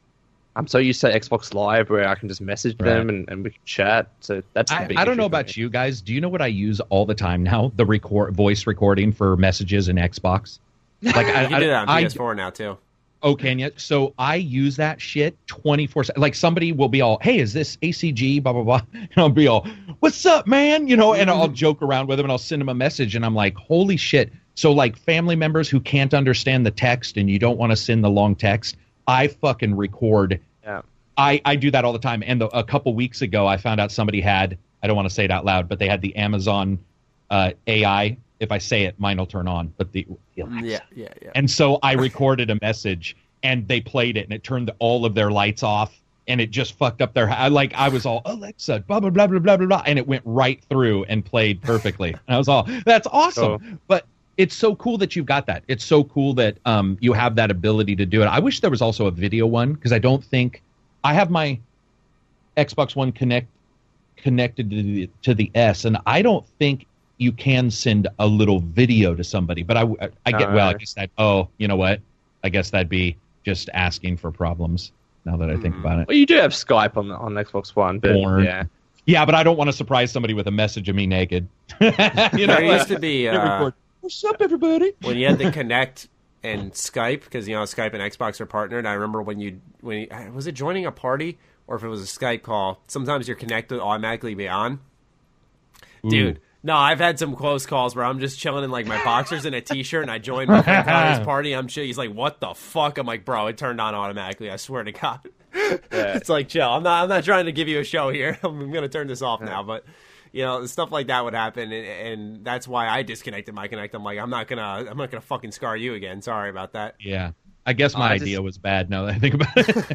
I'm so used to Xbox Live where I can just message them Right. and, and we can chat. So that's the I, big I don't issue know for about me. you guys. Do you know what I use all the time now? The record voice recording for messages in Xbox. Like I, You can do that on I- P S four now too. Oh, can you? So I use that shit twenty-four seven. Like somebody will be all, hey, is this A C G, blah, blah, blah. And I'll be all, what's up, man? You know, and I'll joke around with them and I'll send them a message and I'm like, holy shit. So like family members who can't understand the text and you don't want to send the long text, I fucking record. Yeah. I, I do that all the time. And the, a couple weeks ago, I found out somebody had, I don't want to say it out loud, but they had the Amazon uh, A I. If I say it, mine will turn on. But the Alexa. Yeah, yeah, yeah. And so I recorded a message and they played it and it turned all of their lights off and it just fucked up their I like I was all Alexa blah blah blah blah blah blah blah and it went right through and played perfectly. And I was all that's awesome. Oh. But it's so cool that you've got that. It's so cool that um you have that ability to do it. I wish there was also a video one because I don't think I have my Xbox One Connect connected to the, to the S and I don't think you can send a little video to somebody. But I, I, I get, well, I guess that, oh, you know what? I guess that'd be just asking for problems now that I think about it. Well, you do have Skype on on Xbox One, but Porn. yeah. Yeah, but I don't want to surprise somebody with a message of me naked. you know, There used to be, uh, what's up, everybody? when you had to connect and Skype, because, you know, Skype and Xbox are partnered. I remember when you, when you, was it joining a party or if it was a Skype call, sometimes your connect would automatically be on. Dude, no, I've had some close calls where I'm just chilling in like my boxers and a t-shirt, and I joined my friend Connor's party. I'm sure he's like, "What the fuck?" I'm like, "Bro, it turned on automatically. I swear to God." Yeah. It's like, chill. I'm not. I'm not trying to give you a show here. I'm gonna turn this off now. But you know, stuff like that would happen, and, and that's why I disconnected my Connect. I'm like, I'm not gonna. I'm not gonna fucking scar you again. Sorry about that. Yeah, I guess my I idea just- was bad. Now that I think about it.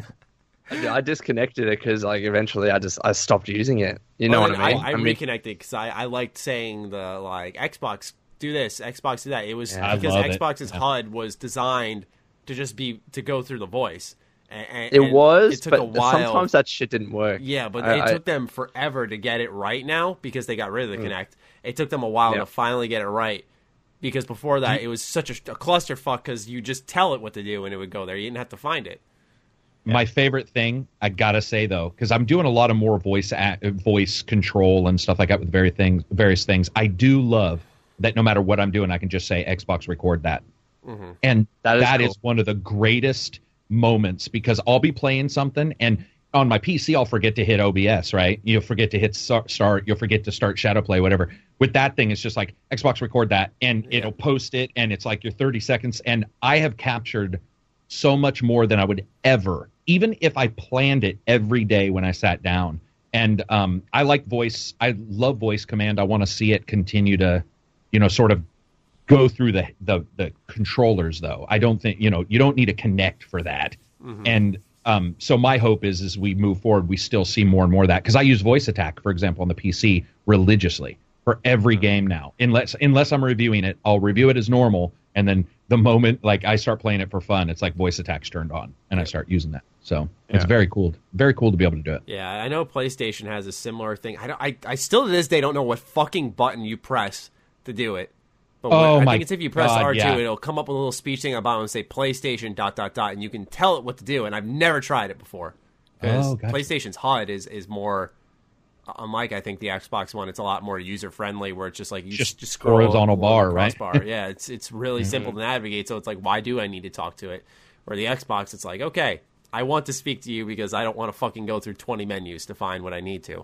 I disconnected it because, like, eventually I just I stopped using it. You know Well, what then I mean? I, I, mean, reconnected because I, I liked saying the like Xbox do this, Xbox do that. It was Yeah. I because love it. Xbox's Yeah. H U D was designed to just be to go through the voice. And, and, it and was, It took but a while. sometimes that shit didn't work. Yeah, but I- it I- took them forever to get it right now because they got rid of the Kinect. It took them a while Yeah. to finally get it right because before that it was such a, a clusterfuck because you just tell it what to do and it would go there. You didn't have to find it. My favorite thing, I gotta say though, because I'm doing a lot of more voice a- voice control and stuff like that with various things. Various things. I do love that no matter what I'm doing, I can just say Xbox record that, Mm-hmm. and That is that cool. is one of the greatest moments because I'll be playing something and on my P C I'll forget to hit O B S, right? You'll forget to hit start, start you'll forget to start Shadowplay, whatever. With that thing, it's just like Xbox record that, and Yeah. it'll post it, and it's like your thirty seconds. And I have captured so much more than I would ever, even if I planned it every day when I sat down. And um, I like voice. I love voice command. I want to see it continue to, you know, sort of go through the, the the controllers. Though I don't think, you know, you don't need a Connect for that. And um, so my hope is, as we move forward, we still see more and more of that because I use Voice Attack, for example, on the P C religiously for every game now. Unless unless I'm reviewing it, I'll review it as normal, and then the moment like I start playing it for fun, it's like Voice Attack's turned on, and I start using that. So it's Yeah. very cool, very cool to be able to do it. Yeah, I know PlayStation has a similar thing. I, don't, I, I still to this day don't know what fucking button you press to do it. But when, Oh I my think it's if you press God, R two, yeah. it'll come up with a little speech thing about it and say PlayStation dot dot dot, and you can tell it what to do. And I've never tried it before because Oh, gotcha. PlayStation's H U D is is more. Unlike, I think the Xbox One, it's a lot more user friendly. Where it's just like you Just just, just scroll horizontal along bar, the right? crossbar. Yeah, it's it's really simple to navigate. So it's like, why do I need to talk to it? Where the Xbox, it's like, okay, I want to speak to you because I don't want to fucking go through twenty menus to find what I need to.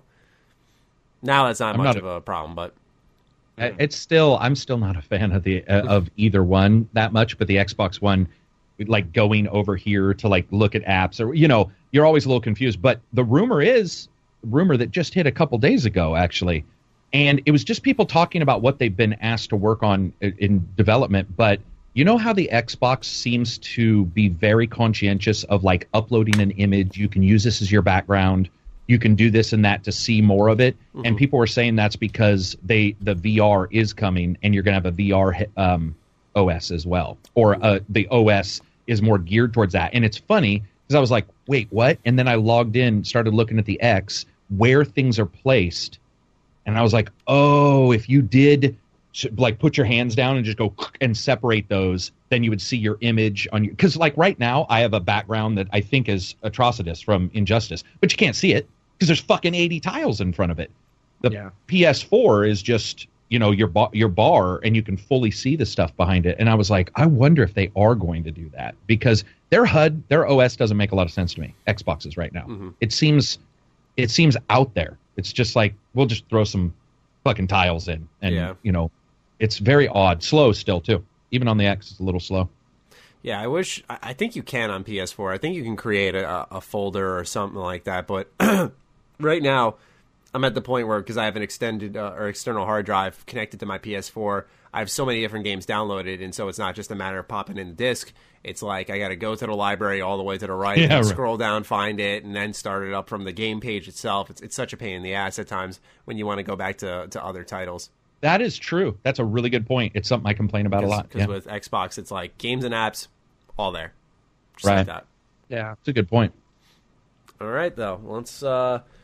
Now that's not I'm much not of a problem, but I- It's still, I'm still not a fan of the uh, of either one that much, but the Xbox One, like going over here to like look at apps, or you know, you're always a little confused. But the rumor is, rumor that just hit a couple days ago actually, and it was just people talking about what they've been asked to work on i- in development. But you know how the Xbox seems to be very conscientious of like uploading an image. You can use this as your background. You can do this and that to see more of it. And people were saying that's because they the V R is coming, and you're going to have a V R um, O S as well, or uh, the O S is more geared towards that. And it's funny because I was like, wait, what? And then I logged in, started looking at the X, where things are placed, and I was like, oh, if you did like put your hands down and just go and separate those, then you would see your image on your, because like right now I have a background that I think is Atrocitus from Injustice, but you can't see it because there's fucking eighty tiles in front of it. The Yeah. P S four is just, you know, your bar, your bar, and you can fully see the stuff behind it. And I was like, I wonder if they are going to do that because their H U D, their O S doesn't make a lot of sense to me. Xboxes right now, Mm-hmm. it seems, it seems out there. It's just like we'll just throw some fucking tiles in, and Yeah. you know, it's very odd, slow still too. Even on the X, it's a little slow. yeah, I wish. I I think you can on P S four. I think you can create a, a folder or something like that. But right now, I'm at the point where because I have an extended uh, or external hard drive connected to my P S four, I have so many different games downloaded, and so it's not just a matter of popping in the disc. It's like I got to go to the library all the way to the right, Yeah, and right. scroll down, find it, and then start it up from the game page itself. It's it's such a pain in the ass at times when you want to go back to to other titles. That is true. That's a really good point. It's something I complain about a lot. Because Yeah. with Xbox, it's like games and apps, all there, just Right. like that. Yeah. That's a good point. All right, though. Let's uh,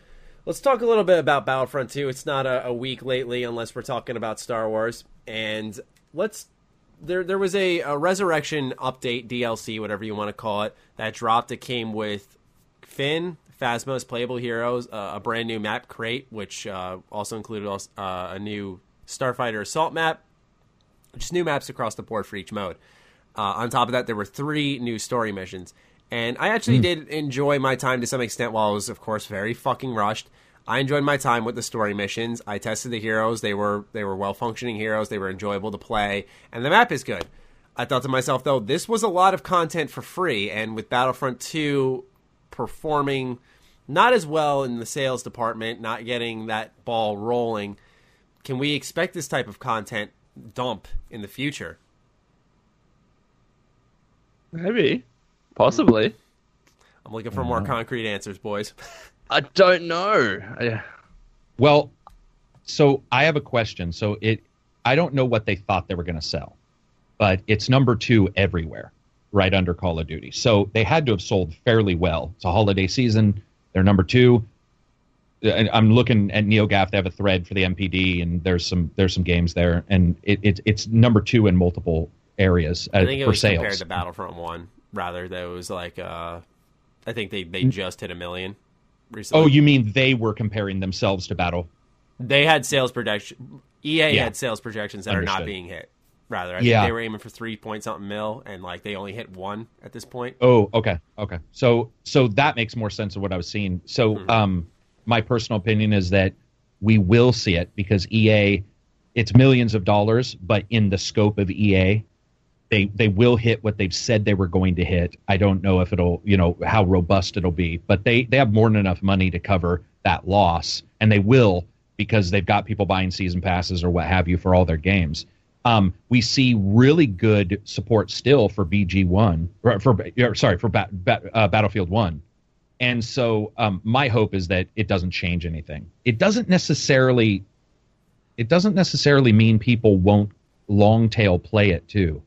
Let's talk a little bit about Battlefront two. It's not a, a week lately unless we're talking about Star Wars. And let's there there was a, a Resurrection update, D L C, whatever you want to call it, that dropped. It came with Finn, Phasma's playable heroes, uh, a brand new map crate, which uh, also included uh, a new Starfighter Assault map, just new maps across the board for each mode. Uh, on top of that, there were three new story missions. And I actually mm. did enjoy my time to some extent while I was, of course, very fucking rushed. I enjoyed my time with the story missions. I tested the heroes. They were they were well-functioning heroes. They were enjoyable to play. And the map is good. I thought to myself, though, this was a lot of content for free. And with Battlefront two performing not as well in the sales department, not getting that ball rolling, can we expect this type of content dump in the future? Maybe. Possibly. I'm looking for more concrete answers, boys. I don't know. I... Well, so I have a question. So it, I don't know what they thought they were going to sell, but it's number two everywhere, right under Call of Duty. So they had to have sold fairly well. It's a holiday season. They're number two. And I'm looking at NeoGAF. They have a thread for the M P D, and there's some there's some games there, and it, it it's number two in multiple areas uh, I think it for was sales. Compared to Battlefront one. Rather, that was like, uh, I think they, they just hit a million recently. Oh, you mean they were comparing themselves to Battle? They had sales projection. E A Yeah. had sales projections that Understood. are not being hit. Rather, I Yeah. think they were aiming for three point something mil, and like they only hit one at this point. Oh, okay, okay. So so that makes more sense of what I was seeing. So Mhm. um, my personal opinion is that we will see it because E A, it's millions of dollars, but in the scope of E A, they they will hit what they've said they were going to hit. I don't know if it'll, you know, how robust it'll be, but they, they have more than enough money to cover that loss, and they will because they've got people buying season passes or what have you for all their games. Um, we see really good support still for B G one, or for sorry for ba- ba- uh, Battlefield one, and so um, my hope is that it doesn't change anything. It doesn't necessarily, it doesn't necessarily mean people won't long tail play it too.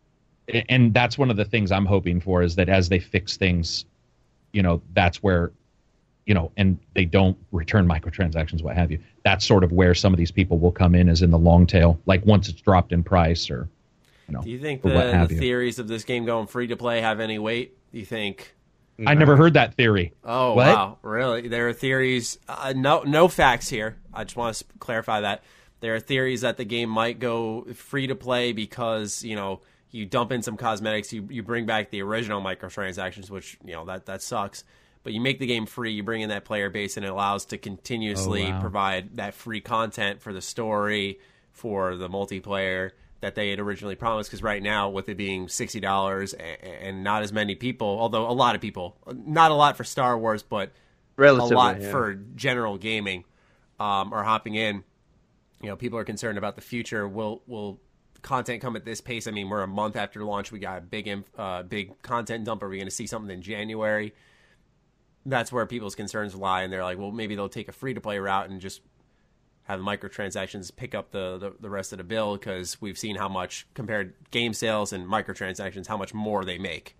And that's one of the things I'm hoping for is that as they fix things, you know, that's where, you know, and they don't return microtransactions, what have you. That's sort of where some of these people will come in, as in the long tail, like once it's dropped in price or, you know. Do you think or the, what have the you. theories of this game going free to play have any weight? Do you think? I never heard that theory. Oh, What? wow. Really? There are theories. Uh, no, no facts here. I just want to clarify that. There are theories that the game might go free to play because, you know, you dump in some cosmetics, you you bring back the original microtransactions, which, you know, that, that sucks. But you make the game free, you bring in that player base, and it allows to continuously Oh, wow. provide that free content for the story, for the multiplayer that they had originally promised. Because right now, with it being sixty dollars and, and not as many people, although a lot of people, not a lot for Star Wars, but Relatively, a lot yeah. for general gaming, um, are hopping in. You know, people are concerned about the future. Will will content come at this pace? I mean, we're a month after launch. We got a big, inf- uh, big content dump. Are we going to see something in January? That's where people's concerns lie, and they're like, well, maybe they'll take a free-to-play route and just have the microtransactions pick up the, the, the rest of the bill, because we've seen how much, compared game sales and microtransactions, how much more they make.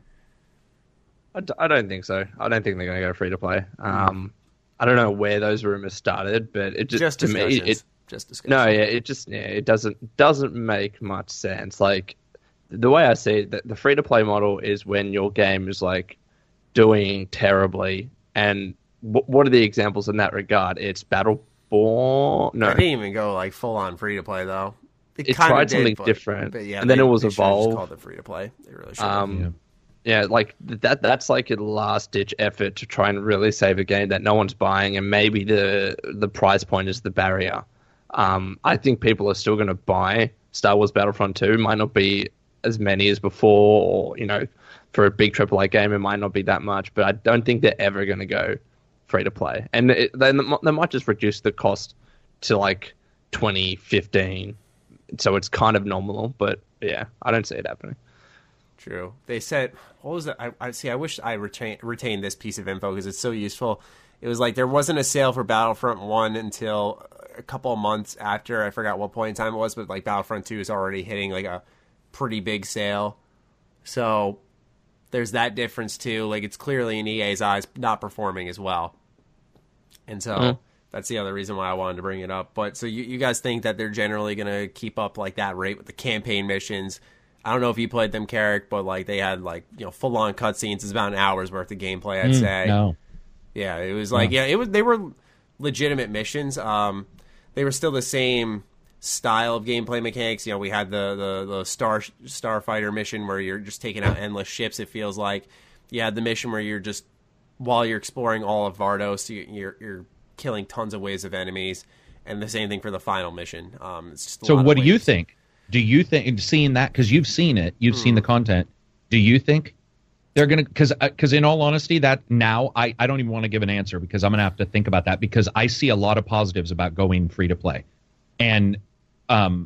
I, d- I don't think so. I don't think they're going to go free to play. Um, I don't know where those rumors started, but it just, Just to me, discussions. it, just discussions. no, yeah, it just yeah, it doesn't doesn't make much sense. Like the way I see it, the, the free to play model is when your game is like doing terribly, and w- what are the examples in that regard? It's Battleborn. No, I didn't even go like full on free to play though. It kinda tried did, something but- different, but yeah, and then they- it was they should've just Evolve. called it free to play. They really should. Um, yeah, like that. That's like a last ditch effort to try and really save a game that no one's buying, and maybe the the price point is the barrier. Um, I think people are still going to buy Star Wars Battlefront two. Might not be as many as before, or you know, for a big triple A game, it might not be that much. But I don't think they're ever going to go free to play, and it, they they might just reduce the cost to like twenty fifteen, so it's kind of nominal. But yeah, I don't see it happening. True. They said, what was it? I, I see. I wish I retain, retained this piece of info because it's so useful. It was like there wasn't a sale for Battlefront one until a couple of months after. I forgot what point in time it was, but like Battlefront two is already hitting like a pretty big sale. So there's that difference too. Like it's clearly in E A's eyes not performing as well. And so Mm. That's the other reason why I wanted to bring it up. But so you, you guys think that they're generally going to keep up like that rate with the campaign missions? I don't know if you played them, Carrick, but like they had like you know full on cutscenes. It's about an hour's worth of gameplay, I'd Mm, say. no. Yeah, it was like No. yeah, it was. They were legitimate missions. Um, they were still the same style of gameplay mechanics. You know, we had the the, the star starfighter mission where you're just taking out endless ships. It feels like you had the mission where you're just while you're exploring all of Vardos, you, you're you're killing tons of waves of enemies, and the same thing for the final mission. Um, it's just a So lot of what do you waves. think? Do you think, seeing that, because you've seen it, you've seen the content, do you think they're going to, because because in all honesty, that now, I, I don't even want to give an answer because I'm going to have to think about that because I see a lot of positives about going free to play. And um,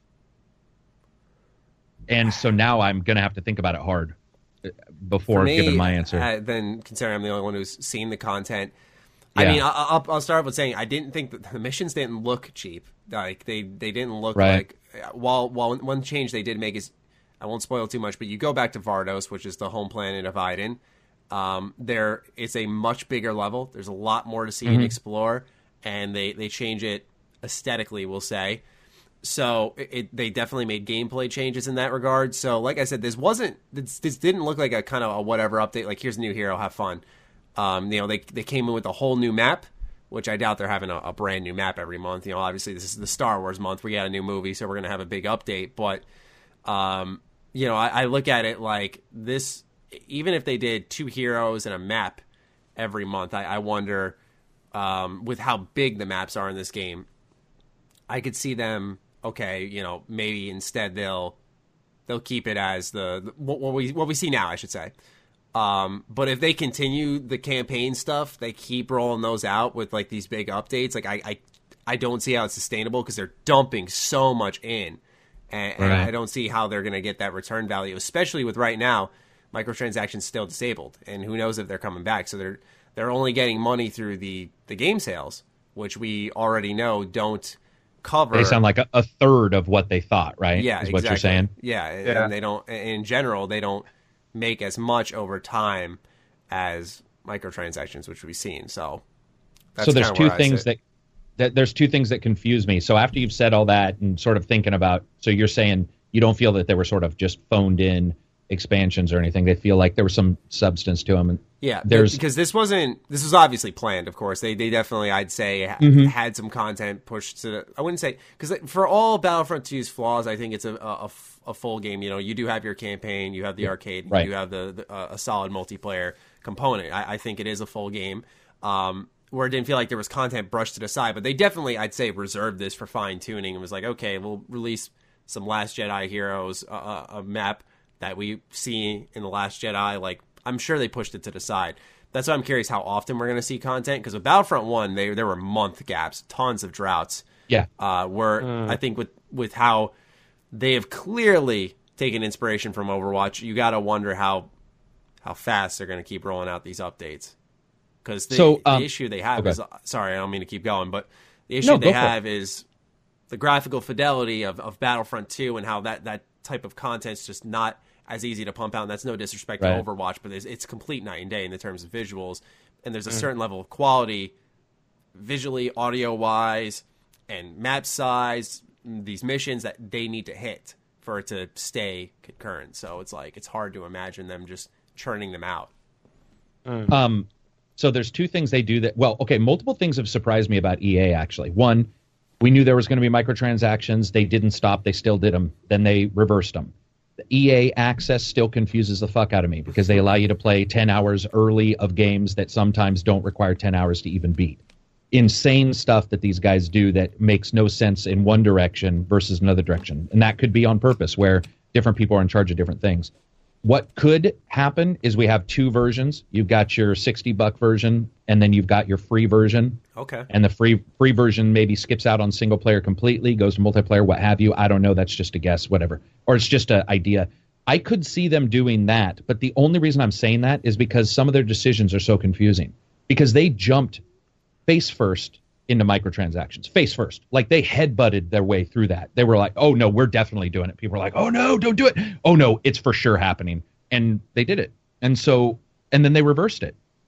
and so now I'm going to have to think about it hard before For me, giving my answer. Uh, then considering I'm the only one who's seen the content, I Yeah. mean, I'll, I'll, I'll start with saying I didn't think that the missions didn't look cheap. Like they, they didn't look Right. like. While while one change they did make is, I won't spoil too much, but you go back to Vardos, which is the home planet of Iden. Um, there it's a much bigger level. There's a lot more to see and explore, and they they change it aesthetically, we'll say. So it, it, they definitely made gameplay changes in that regard. So like I said, this wasn't this, this didn't look like a kind of a whatever update. Like here's a new hero, have fun. Um, you know, they they came in with a whole new map, which I doubt they're having a, a brand new map every month. You know, obviously this is the Star Wars month. We got a new movie, so we're gonna have a big update. But um, you know, I, I look at it like this. Even if they did two heroes and a map every month, I, I wonder um, with how big the maps are in this game. I could see them. Okay, you know, maybe instead they'll they'll keep it as the, the what, what we what we see now, I should say. Um, but if they continue the campaign stuff, they keep rolling those out with like these big updates. Like I, I, I don't see how it's sustainable because they're dumping so much in, and, and Right. I don't see how they're going to get that return value, especially with right now microtransactions still disabled, and who knows if they're coming back. So they're they're only getting money through the the game sales, which we already know don't cover. They sound like a, a third of what they thought, right? Yeah, is what exactly. you're saying. Yeah, Yeah. and they don't. In general, they don't make as much over time as microtransactions, which we've seen. So, that's so there's kinda two where I things sit. that, that there's two things that confuse me. So after you've said all that and sort of thinking about, so you're saying you don't feel that they were sort of just phoned in expansions or anything. They feel like there was some substance to them. And Yeah, there's because this wasn't. This was obviously planned. Of course, they they definitely, I'd say, ha- Mm-hmm. had some content pushed to. The, I wouldn't say because for all Battlefront two's flaws, I think it's a, a, a f- a full game. You know, you do have your campaign, you have the arcade, Right. you have the, the uh, a solid multiplayer component. I, I think it is a full game. Um, where it didn't feel like there was content brushed to the side, but they definitely, I'd say, reserved this for fine tuning and was like, okay, we'll release some Last Jedi heroes, uh, uh, a map that we see in the Last Jedi. Like, I'm sure they pushed it to the side. That's why I'm curious how often we're going to see content, because with Battlefront one, they, there were month gaps, tons of droughts. yeah. Uh, where I think with with how they have clearly taken inspiration from Overwatch, you got to wonder how how fast they're going to keep rolling out these updates. Because the, So, um, the issue they have okay. is, sorry, I don't mean to keep going, but the issue No, they go for it. have is the graphical fidelity of, of Battlefront two and how that, that type of content's just not as easy to pump out. And that's no disrespect Right. to Overwatch, but it's, it's complete night and day in the terms of visuals. And there's a Mm. certain level of quality, visually, audio-wise, and map size, these missions that they need to hit for it to stay concurrent. So it's like, it's hard to imagine them just churning them out. Um, so there's two things they do that, well, okay, multiple things have surprised me about E A, actually. One, we knew there was going to be microtransactions. They didn't stop. They still did them. Then they reversed them. The E A access still confuses the fuck out of me because they allow you to play ten hours early of games that sometimes don't require ten hours to even beat. Insane stuff that these guys do that makes no sense in one direction versus another direction. And that could be on purpose, where different people are in charge of different things. What could happen is we have two versions. You've got your sixty buck version, and then you've got your free version. Okay. And the free free version maybe skips out on single player completely, goes to multiplayer, what have you. I don't know. That's just a guess, whatever. Or it's just an idea. I could see them doing that, but the only reason I'm saying that is because some of their decisions are so confusing. Because they jumped face first into microtransactions. Face first. Like, they headbutted their way through that. They were like, oh, no, we're definitely doing it. People were like, oh, no, don't do it. Oh, no, it's for sure happening. And they did it. And so, and then they reversed it.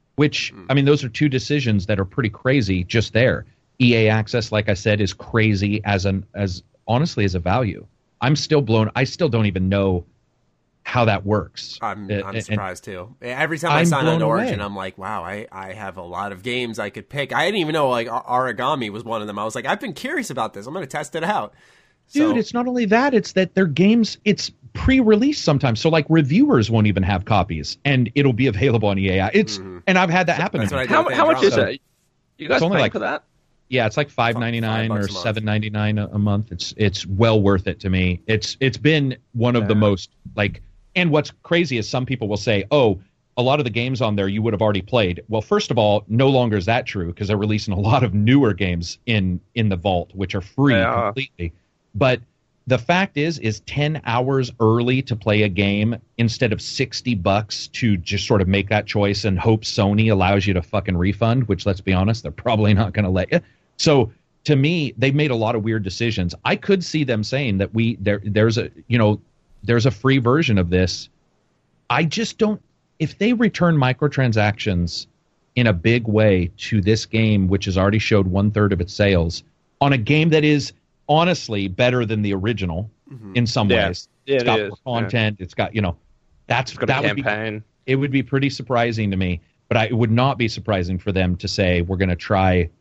which, I mean, those are two decisions that are pretty crazy just there. E A Access, like I said, is crazy as an as honestly as a value. I'm still blown. I still don't even know how that works. I'm, Uh, I'm and- surprised too. Every time I I'm sign on blown to Origin, away. I'm like, wow, I, I have a lot of games I could pick. I didn't even know like Origami was one of them. I was like, I've been curious about this. I'm going to test it out. Dude, So- it's not only that, it's that their games, it's pre-release sometimes. So like reviewers won't even have copies and it'll be available on E A. It's and I've had that happen. That's to me. what I did How, with how much is Andromeda. it? You guys It's only paying like- for that? Yeah, it's like five ninety nine Five or bucks a month. seven ninety nine a a month. It's it's well worth it to me. It's it's been one of the Yeah. most like. And what's crazy is some people will say, "Oh, a lot of the games on there you would have already played." Well, first of all, no longer is that true because they're releasing a lot of newer games in in the vault, which are free They are. completely. But the fact is, is ten hours early to play a game instead of sixty bucks to just sort of make that choice and hope Sony allows you to fucking refund, which let's be honest, they're probably not going to let you. So to me, they've made a lot of weird decisions. I could see them saying that we there there's a you know there's a free version of this. I just don't. If they return microtransactions in a big way to this game, which has already showed one third of its sales, on a game that is honestly better than the original in some Yeah. ways. Yeah, It's it got is. more content. It's got you know that's It's got that a would be campaign. it would be pretty surprising to me, but I, it would not be surprising for them to say we're going to try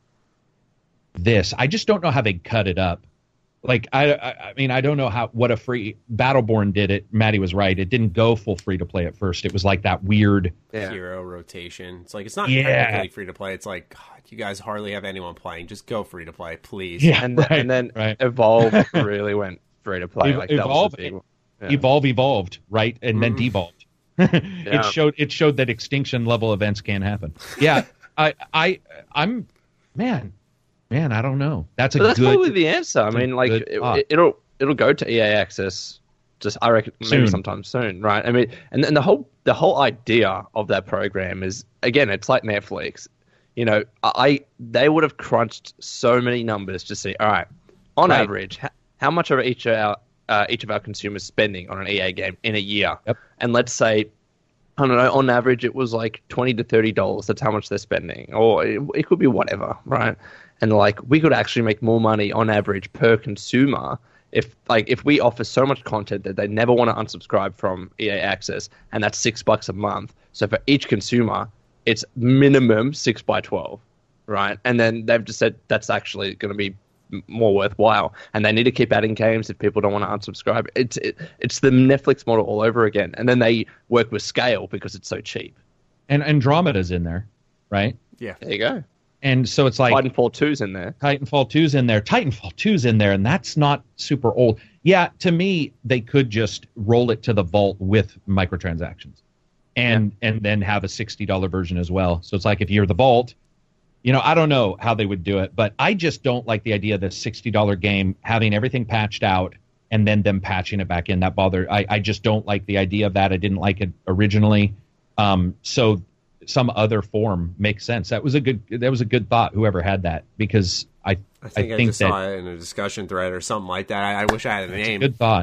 this. I just don't know how they cut it up. Like I, I, I mean, I don't know how what a free Battleborn did it. Maddie was right. It didn't go full free to play at first. It was like that weird. Yeah. hero rotation. It's like it's not Yeah. technically free to play. It's like God, you guys hardly have anyone playing. Just go free to play, please. Yeah, And, right, and then right. Evolve really went free to play. Ev- Like that Evolve- was the big one. Yeah. Evolve evolved, right, and then Mhm. devolved. Yeah. It showed it showed that extinction level events can happen. Yeah, I I I'm man, man, I don't know. That's a But that's good probably the answer. I a mean, like good it, thought. it'll it'll go to E A Access. Just I reckon maybe Soon. sometime soon, right? I mean, and and the whole the whole idea of that program is again, it's like Netflix. You know, I they would have crunched so many numbers to see. All right, on Right. average, how, how much are each of our uh, each of our consumers spending on an E A game in a year? Yep. And let's say, I don't know, on average, it was like twenty to thirty dollars. That's how much they're spending, or it, it could be whatever, right? And like, we could actually make more money on average per consumer if, like, if we offer so much content that they never want to unsubscribe from E A Access, and that's six bucks a month. So for each consumer, it's minimum six by twelve, right? And then they've just said that's actually going to be m- more worthwhile, and they need to keep adding games if people don't want to unsubscribe. It's it, it's the Netflix model all over again, and then they work with scale because it's so cheap. and Andromeda's in there, right? Yeah. There you go. And so it's like Titanfall two's in there. Titanfall two's in there. Titanfall two's in there, and that's not super old. Yeah, to me, they could just roll it to the vault with microtransactions, and and then have a sixty dollar version as well. So it's like if you're the vault, you know, I don't know how they would do it, but I just don't like the idea of the sixty dollar game having everything patched out and then them patching it back in. That bother. I, I just don't like the idea of that. I didn't like it originally. Um, so some other form makes sense. That was a good. That was a good thought. Whoever had that, because I I think I, think just that saw it in a discussion thread or something like that. I, I wish I had a it's a name. good thought.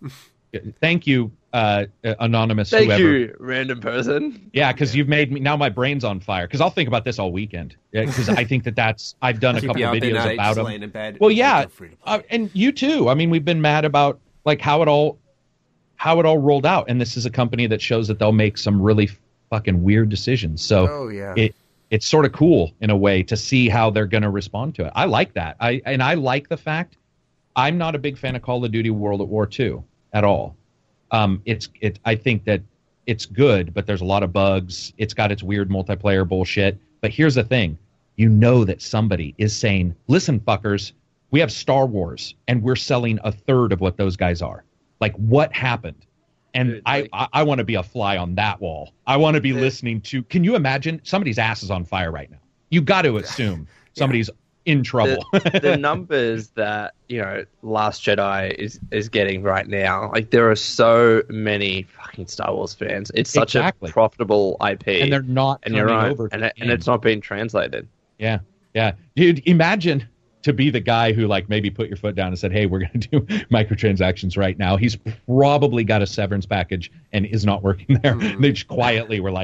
Thank you, uh, anonymous. Thank whoever. you, random person. Yeah, because you've made me now. My brain's on fire because I'll think about this all weekend. Because I think that that's I've done a Keep couple you of up at videos night, about just them. laying in bed. Well, Like, yeah, go free to play. uh, and you too. I mean, we've been mad about like how it all how it all rolled out, and this is a company that shows that they'll make some really fucking weird decisions. So Oh, yeah. it it's sort of cool in a way to see how they're going to respond to it. I like that. I and I like the fact I'm not a big fan of Call of Duty World at War two at all. Um, it's it. I think that it's good, but there's a lot of bugs. It's got its weird multiplayer bullshit. But here's the thing: you know that somebody is saying, "Listen, fuckers, we have Star Wars, and we're selling a third of what those guys are." Like, what happened? And Dude, I, like- I, I want to be a fly on that wall. I want to be Yeah. listening to. Can you imagine somebody's ass is on fire right now? You got to assume somebody's in trouble. The, the numbers that you know Last Jedi is is getting right now, like there are so many fucking Star Wars fans. It's such Exactly. a profitable I P, and they're not and coming you're right, over. to and the it, and game. it's not being translated. Yeah, yeah, dude. Imagine to be the guy who like maybe put your foot down and said, "Hey, we're going to do microtransactions right now." He's probably got a severance package and is not working there. Mhm. They just quietly were like,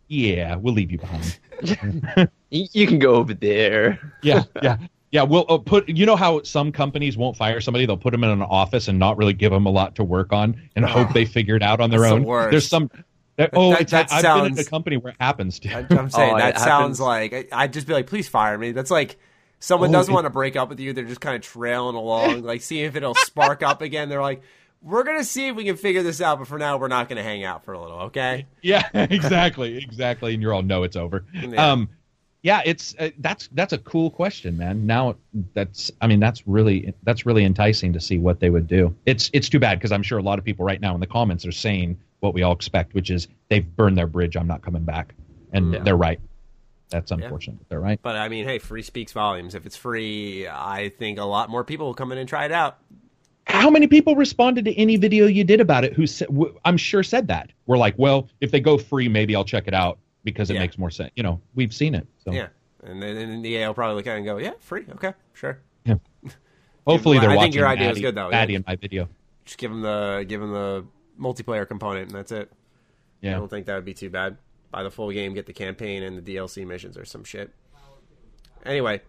yeah, we'll leave you behind. You, you can go over there. yeah, yeah. Yeah, we'll uh, put. You know how some companies won't fire somebody; they'll put them in an office and not really give them a lot to work on, and hope they figure it out on their That's the own. worst. There's some. That, oh, that- it's, that I've sounds- been in a company where it happens. Too. I'm saying Oh, that it sounds happens. like I- I'd just be like, please fire me. That's like someone Oh, doesn't it- want to break up with you. They're just kind of trailing along, like seeing if it'll spark up again. They're like, we're gonna see if we can figure this out, but for now, we're not gonna hang out for a little, okay? Yeah, exactly, exactly. And you're all, no, it's over. Yeah. Um, yeah, it's uh, that's that's a cool question, man. Now that's, I mean, that's really that's really enticing to see what they would do. It's it's too bad because I'm sure a lot of people right now in the comments are saying what we all expect, which is they've burned their bridge. I'm not coming back, and Yeah. they're right. That's unfortunate. But they're right. But I mean, hey, free speaks volumes. If it's free, I think a lot more people will come in and try it out. How many people responded to any video you did about it who said, w- I'm sure said that? We're like, well, if they go free, maybe I'll check it out because it Yeah. makes more sense. You know, we've seen it. So Yeah, and then and the E A will probably look at it and go, yeah, free, okay, sure. hopefully I they're think watching your idea is Maddie, good, though. Maddie Yeah. in my video. Just give them the give them the multiplayer component, and that's it. I Yeah. don't think that would be too bad. Buy the full game, get the campaign and the D L C missions or some shit. Anyway,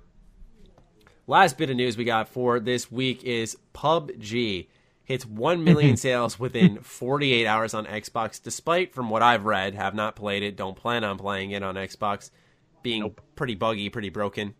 last bit of news we got for this week is P U B G hits one million sales within forty-eight hours on Xbox, despite, from what I've read, have not played it, don't plan on playing it on Xbox, being Nope. pretty buggy, pretty broken.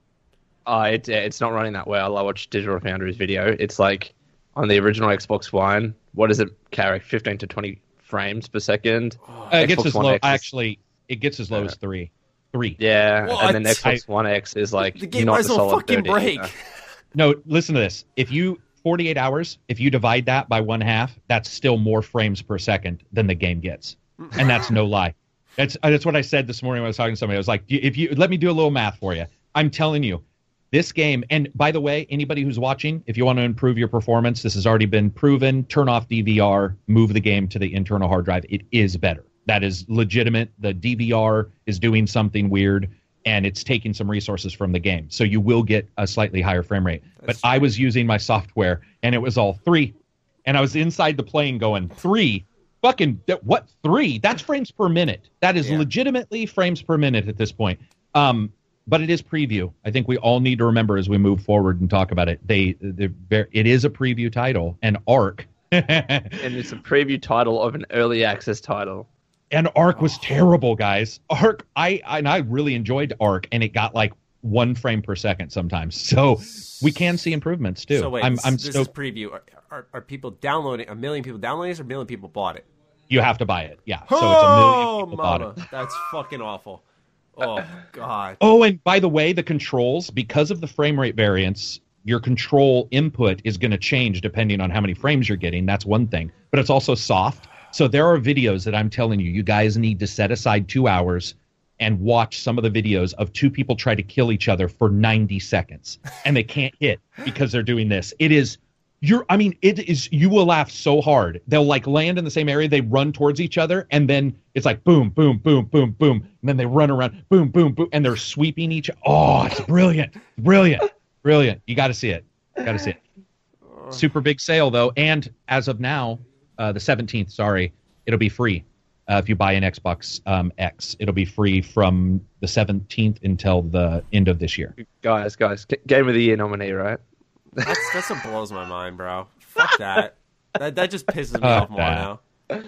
Uh, it, it's not running that well. I watched Digital Foundry's video. It's like on the original Xbox One, what does it carry? fifteen to twenty frames per second. Uh, it gets Xbox as One low. X is- Actually, it gets as low as three. Three. Yeah, What? and then Xbox One X is like The game not might the as well solid fucking thirty, break. you know? No, listen to this. If you forty-eight hours, if you divide that by one half, that's still more frames per second than the game gets, and that's no lie. That's that's what I said this morning when I was talking to somebody. I was like, if you let me do a little math for you, I'm telling you, this game. And by the way, anybody who's watching, if you want to improve your performance, this has already been proven. Turn off D V R, move the game to the internal hard drive. It is better. That is legitimate. The D V R is doing something weird, and it's taking some resources from the game. So you will get a slightly higher frame rate. That's but I was using my software, and it was all three. And I was inside the plane going, three? Fucking, that- what, three? That's frames per minute. That is Yeah. legitimately frames per minute at this point. Um, but it is preview. I think we all need to remember as we move forward and talk about it. They, they're very, it is a preview title, and Ark. And it's a preview title of an early access title. And Ark was terrible, guys. Ark, I, I and I really enjoyed Ark, and it got like one frame per second sometimes. So we can see improvements too. So wait, I'm, this, I'm this is stoked. preview. Are, are, are people downloading? A million people downloading this, or a million people bought it? You have to buy it, yeah. So it's a million Oh, people bought mama, it. that's fucking awful. Oh god. Oh, and by the way, the controls, because of the frame rate variance, your control input is going to change depending on how many frames you're getting. That's one thing, but it's also soft. So there are videos that I'm telling you, you guys need to set aside two hours and watch some of the videos of two people try to kill each other for ninety seconds, and they can't hit because they're doing this. It is, you're, I mean, it is, you will laugh so hard. They'll like land in the same area, they run towards each other, and then it's like boom, boom, boom, boom, boom, and then they run around, boom, boom, boom, and they're sweeping each. Oh, it's brilliant, brilliant, brilliant. You got to see it. Got to see it. Super big sale though, and as of now, uh, the seventeenth, sorry, it'll be free uh, if you buy an Xbox um, X. It'll be free from the seventeenth until the end of this year. Guys, guys, G- Game of the Year nominee, right? That's that's what blows my mind, bro. Fuck that. That that just pisses me Fuck off more that. now.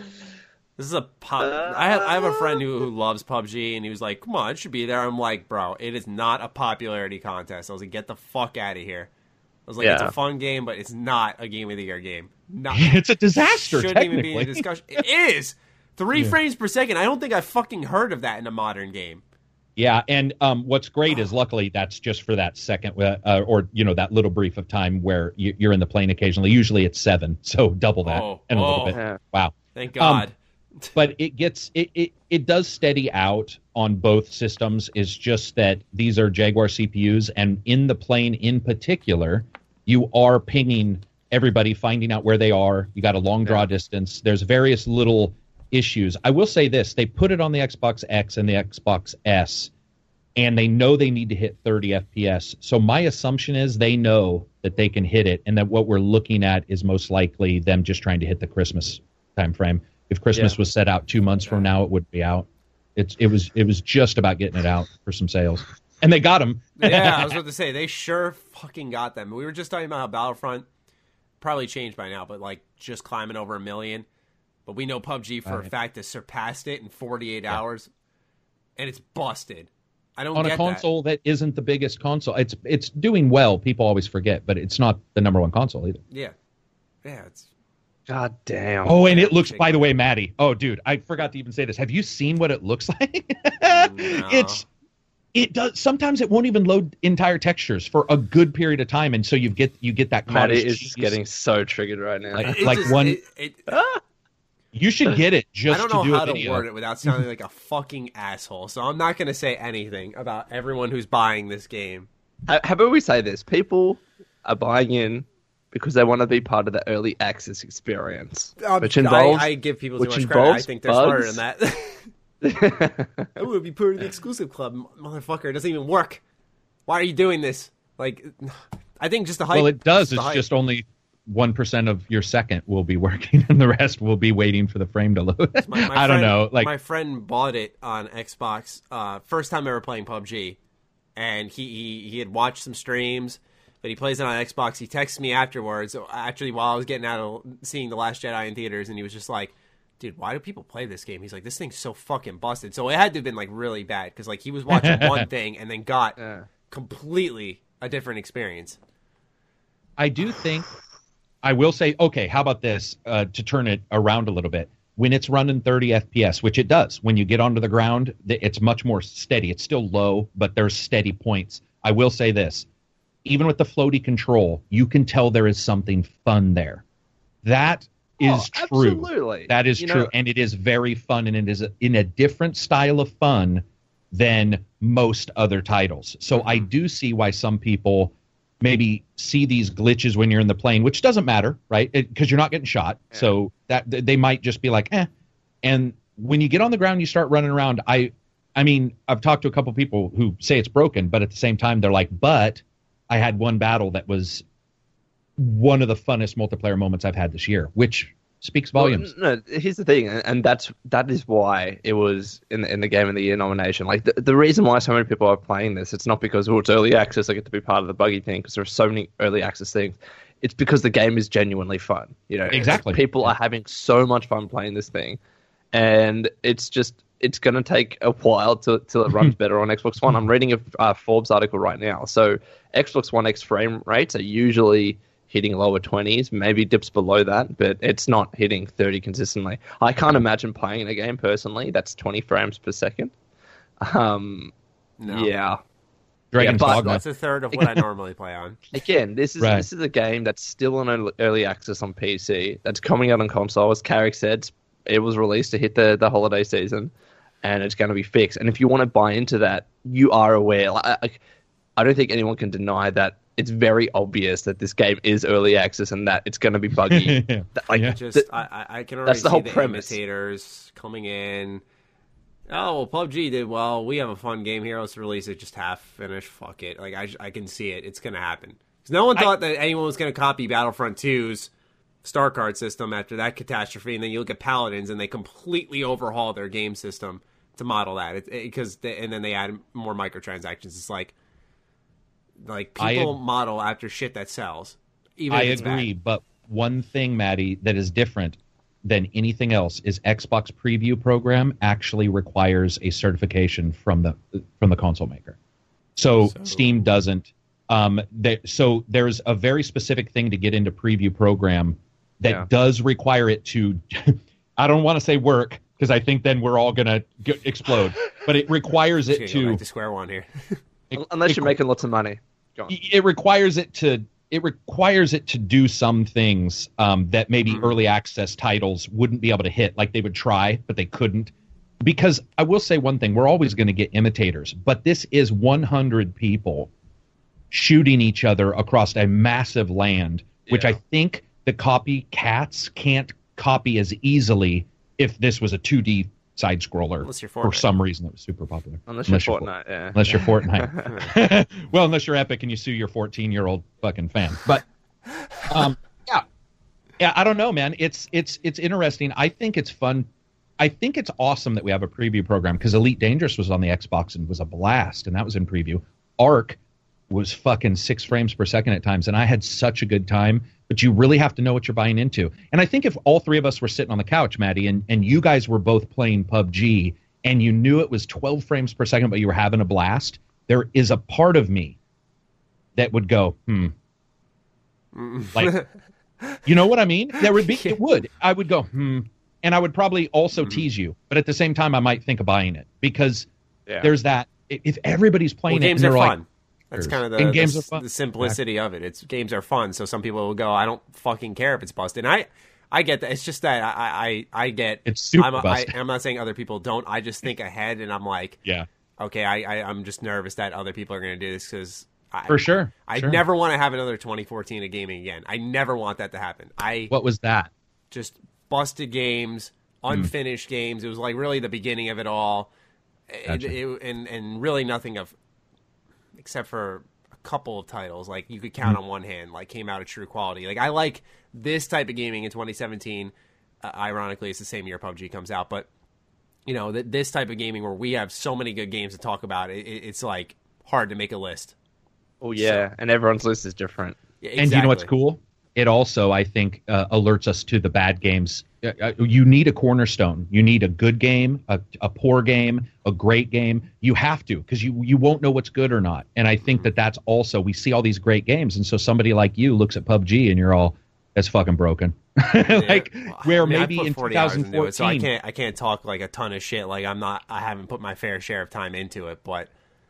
This is a pop. I have I have a friend who who loves P U B G, and he was like, "Come on, it should be there." I'm like, "Bro, it is not a popularity contest." I was like, "Get the fuck out of here." I was like, "It's Yeah. a fun game, but it's not a Game of the Year game. Not It's a disaster, shouldn't even be in technically. a discussion. It is three frames per second. I don't think I've fucking heard of that in a modern game. Yeah, and um, what's great is luckily that's just for that second, uh, uh, or you know, that little brief of time where you, you're in the plane occasionally. Usually it's seven, so double that Oh, and a oh. little bit. Yeah. Wow. Thank God. But it gets it, it it does steady out on both systems. Is just that these are Jaguar C P Us, and in the plane in particular, you are pinging everybody, finding out where they are. You got a long draw Yeah. distance. There's various little issues. I will say this: they put it on the Xbox X and the Xbox S, and they know they need to hit thirty F P S. So my assumption is they know that they can hit it, and that what we're looking at is most likely them just trying to hit the Christmas time frame. If Christmas Yeah. was set out two months from now, it would be out. It's it was it was just about getting it out for some sales, and they got them. Yeah, I was about to say they sure fucking got them. We were just talking about how Battlefront probably changed by now, but like just climbing over a million. But we know P U B G for Right. a fact has surpassed it in forty-eight yeah. hours, and it's busted. I don't on get a console that. that isn't the biggest console. It's it's doing well. People always forget, but it's not the number one console either. Yeah, yeah, it's. God damn. Oh, and it looks, by the way, Maddie. Oh, dude, I forgot to even say this. Have you seen what it looks like? No. It's it does. Sometimes it won't even load entire textures for a good period of time, and so you get you get that. Maddie cottage is cheese. getting so triggered right now. Like, It like just- one. it- it- You should get it just I don't to know do how a to video. word it without sounding like a fucking asshole, so I'm not going to say anything about everyone who's buying this game. How, how about we say this? People are buying in because they want to be part of the early access experience, Um, which involves. I, I give people too which much credit. I involves think they're smarter bugs. than that. I would be part of the exclusive club, motherfucker. It doesn't even work. Why are you doing this? Like, I think just the hype. Well, it does. the It's hype. just only one percent of your second will be working, and the rest will be waiting for the frame to load. My- my I don't friend- know. Like, my friend bought it on Xbox. Uh, first time ever playing P U B G, and he, he he had watched some streams, but he plays it on Xbox. He texted me afterwards, actually while I was getting out of seeing The Last Jedi in theaters, and he was just like, "Dude, why do people play this game?" He's like, "This thing's so fucking busted." So it had to have been like really bad because like he was watching one thing and then got Yeah. completely a different experience. I do think I will say, okay, how about this uh, to turn it around a little bit? When it's running thirty F P S, which it does, when you get onto the ground, th- it's much more steady. It's still low, but there's steady points. I will say this, even with the floaty control, you can tell there is something fun there. That is Oh, true. absolutely. That is You true, know- and it is very fun, and it is in a different style of fun than most other titles. So I do see why some people maybe see these glitches when you're in the plane, which doesn't matter, right? Because you're not getting shot. Yeah. So that th- they might just be like, eh. And when you get on the ground, you start running around. I, I mean, I've talked to a couple people who say it's broken, but at the same time, they're like, but I had one battle that was one of the funnest multiplayer moments I've had this year, which speaks volumes. Well, no, here's the thing, and and that's that is why it was in the, in the Game of the Year nomination. Like the, the reason why so many people are playing this, it's not because oh it's early access, I get to be part of the buggy thing, because there are so many early access things. It's because the game is genuinely fun. You know, Exactly. People are having so much fun playing this thing, and it's just it's going to take a while till till it runs better on Xbox One. I'm reading a uh, Forbes article right now, so Xbox One X frame rates are usually hitting lower twenties, maybe dips below that, but it's not hitting thirty consistently. I can't imagine playing a game personally that's twenty frames per second. Um, No. Yeah. Dragon's Yeah, but- Dogma. That's a third of what I normally play on. Again, this is Right. this is a game that's still on early- early access on P C. That's coming out on console. As Carrick said, it was released to hit the, the holiday season, and it's going to be fixed. And if you want to buy into that, you are aware. Like, I, I don't think anyone can deny that it's very obvious that this game is early access and that it's going to be buggy. That, like, Yeah. Just the- I, I- I can already that's the see whole the premise. imitators coming in. Oh, well, P U B G did well. We have a fun game here. Let's release it just half finished. Fuck it. Like I, I can see it. It's gonna happen. Because no one I- thought that anyone was gonna copy Battlefront two's star card system after that catastrophe. And then you look at Paladins, and they completely overhaul their game system to model that. It, because they, and then they add more microtransactions. It's like, like I people ag- model after shit that sells. Even I if it's agree, bad. but one thing, Maddie, that is different than anything else is Xbox Preview program actually requires a certification from the from the console maker. So, So- Steam doesn't. Um, they, so there's a very specific thing to get into Preview program that Yeah. does require it to. I don't want to say work because I think then we're all gonna g- explode. But it requires Just it gonna go to. back to square one here. unless it- you're making lots of money. Go on. it requires it to it requires it to do some things um, that maybe Mhm. early access titles wouldn't be able to hit. Like they would try, but they couldn't. Because I will say one thing: we're always going to get imitators, but this is one hundred people shooting each other across a massive land, which Yeah. I think the copycats can't copy as easily if this was a two D side scroller Unless you're for Fortnite. some reason that was super popular. Unless you're For- Fortnite, yeah. Unless you're Fortnite. Well, unless you're Epic and you sue your fourteen-year-old fucking fan. But, um, yeah, yeah, I don't know, man. It's it's it's interesting. I think it's fun I think it's awesome that we have a preview program because Elite Dangerous was on the Xbox and was a blast, and that was in preview. Arc was fucking six frames per second at times, and I had such a good time. But you really have to know what you're buying into. And I think if all three of us were sitting on the couch, Maddie, and, and you guys were both playing P U B G, and you knew it was twelve frames per second, but you were having a blast, there is a part of me that would go, hmm. Like, you know what I mean? There would be, it would. I would go, hmm. And I would probably also mm-hmm. tease you. But at the same time, I might think of buying it. Because yeah. there's that, if everybody's playing well, it, games and are they're fun. Like, that's kind of the, and games the, are fun. the simplicity yeah. of it. It's games are fun, so some people will go, I don't fucking care if it's busted. And I, I get that. It's just that I, I, I get. It's super I'm, busted. I, I'm not saying other people don't. I just think ahead, and I'm like, yeah, okay. I, I I'm just nervous that other people are going to do this because for sure. I sure. never want to have another twenty fourteen of gaming again. I never want that to happen. I what was that? Just busted games, unfinished mm. games. It was like really the beginning of it all, gotcha. it, it, and and really nothing of except for. Couple of titles like you could count mm-hmm. on one hand like came out of true quality. Like I like this type of gaming in twenty seventeen. Uh, ironically, it's the same year P U B G comes out, but you know th- this type of gaming where we have so many good games to talk about, it, it, it's like hard to make a list. Oh yeah, so, and everyone's list is different. Yeah, exactly. And you know what's cool? It also, I think, uh, alerts us to the bad games. Uh, you need a cornerstone. You need a good game, a, a poor game, a great game. You have to, because you, you won't know what's good or not. And I think that that's also, we see all these great games, and so somebody like you looks at P U B G and you're all, that's fucking broken. like yeah. where I mean, maybe in twenty fourteen, it, so I can't I can't talk like a ton of shit. Like I'm not, I haven't put my fair share of time into it, but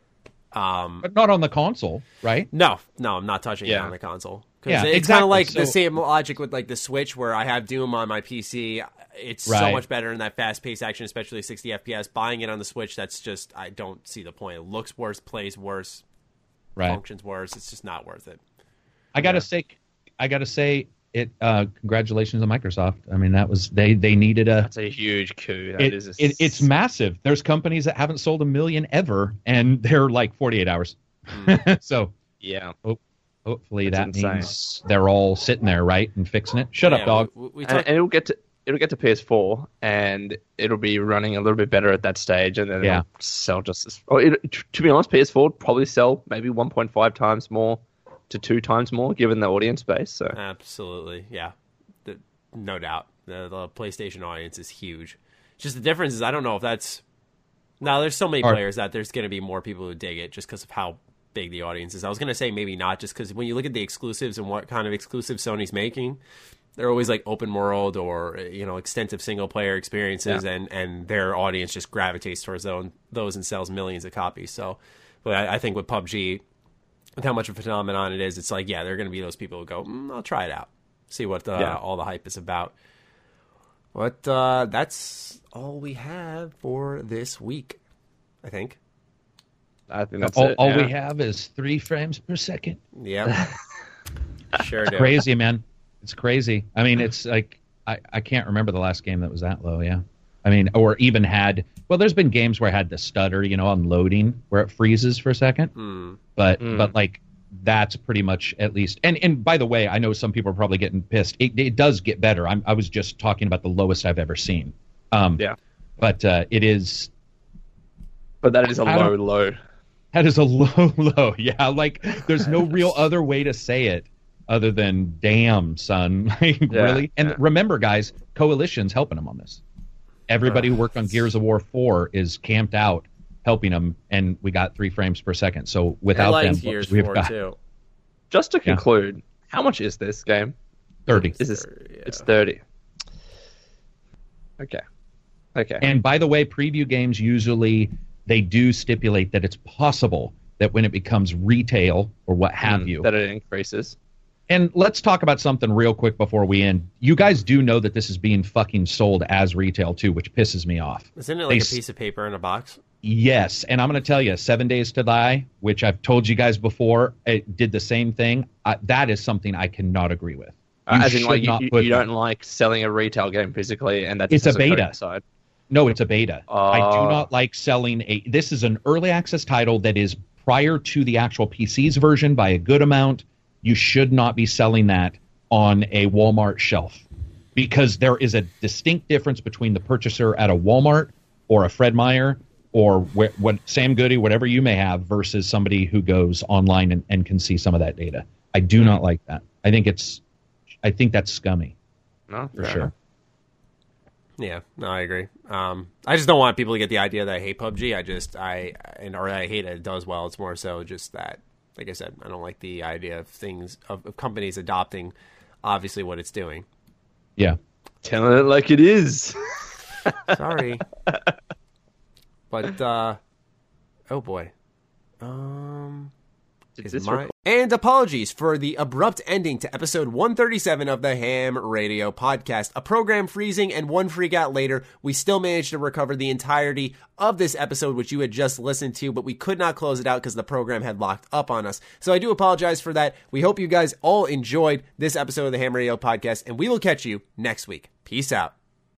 um, but not on the console, right? No, no, I'm not touching yeah. it on the console. Yeah, it's exactly. kind of like so, the same logic with like the Switch, where I have Doom on my P C. It's right. so much better in that fast-paced action, especially sixty F P S. Buying it on the Switch, that's just I don't see the point. It looks worse, plays worse, right. functions worse. It's just not worth it. I gotta yeah. say, I gotta say it. Uh, congratulations on Microsoft. I mean, that was they. They needed a. That's a huge coup. That it, is. A... It, it's massive. There's companies that haven't sold a million ever, and they're like forty-eight hours. Mm. so yeah. Hope, hopefully That's that insane. means they're all sitting there, right, and fixing it. Shut yeah, up, dog. We, we talk... and, and it'll get to it'll get to P S four, and it'll be running a little bit better at that stage, and then yeah. it'll sell just as. Or it, to be honest, P S four would probably sell maybe one point five times more to two times more, given the audience base. So absolutely, yeah, the, no doubt. The, the PlayStation audience is huge. Just the difference is I don't know if that's. Now there's so many Or, players that there's going to be more people who dig it just because of how big the audience is. I was going to say maybe not, just because when you look at the exclusives and what kind of exclusive Sony's making, they're always like open world or you know extensive single player experiences, yeah. and and their audience just gravitates towards those, those and sells millions of copies. So, but I, I think with P U B G, with how much of a phenomenon it is, it's like yeah, there are going to be those people who go, mm, I'll try it out, see what the, yeah. all the hype is about. But uh, that's all we have for this week, I think. I think that's all, it. all yeah. we have is three frames per second. Yeah, sure do. Crazy, man. It's crazy. I mean, it's like I, I can't remember the last game that was that low. Yeah, I mean, or even had. Well, there's been games where I had the stutter, you know, on loading where it freezes for a second. Mm. But Mm. but like that's pretty much at least. And and by the way, I know some people are probably getting pissed. It, it does get better. I'm, I was just talking about the lowest I've ever seen. Um, yeah, but uh, it is. But that is a I low don't- low. That is a low, low. Yeah, like there's no real other way to say it other than damn, son. Like, Yeah, really? And yeah. remember, guys, Coalition's helping them on this. Everybody who worked on Gears of War four is camped out helping them, and we got three frames per second. So without I them, like Gears we've four got too. Just to conclude, how much is this game? thirty. Is this? Yeah. It's thirty. Okay. Okay. And by the way, preview games usually they do stipulate that it's possible that when it becomes retail or what have Mm, you, that it increases. And let's talk about something real quick before we end. You guys do know that this is being fucking sold as retail too, which pisses me off. Isn't it like They a s- piece of paper in a box? Yes, and I'm going to tell you, Seven Days to Die, which I've told you guys before, it did the same thing. Uh, that is something I cannot agree with. You Uh, as in, should like, you, not you, put you that. don't like selling a retail game physically, and that It's just a has code beta. inside. No, it's a beta. I do Oh. not like selling a. This is an early access title that is prior to the actual P C's version by a good amount. You should not be selling that on a Walmart shelf. because there is a distinct difference between the purchaser at a Walmart or a Fred Meyer or wh- what Sam Goody, whatever you may have, versus somebody who goes online and, and can see some of that data. I do not like that. I think it's, I think that's scummy. No, for sure. Yeah, no, I agree. Um, I just don't want people to get the idea that I hate P U B G. I just, I, and or I hate it. It does well. It's more so just that, like I said, I don't like the idea of things, of, of companies adopting, obviously, what it's doing. Yeah. Telling it like it is. Sorry. But, uh, oh boy. Um... Did Is this my... record? And apologies for the abrupt ending to episode one thirty-seven of the Ham Radio Podcast. A program freezing and one freak out later, we still managed to recover the entirety of this episode, which you had just listened to, but we could not close it out because the program had locked up on us. So I do apologize for that. We hope you guys all enjoyed this episode of the Ham Radio Podcast, and we will catch you next week. Peace out.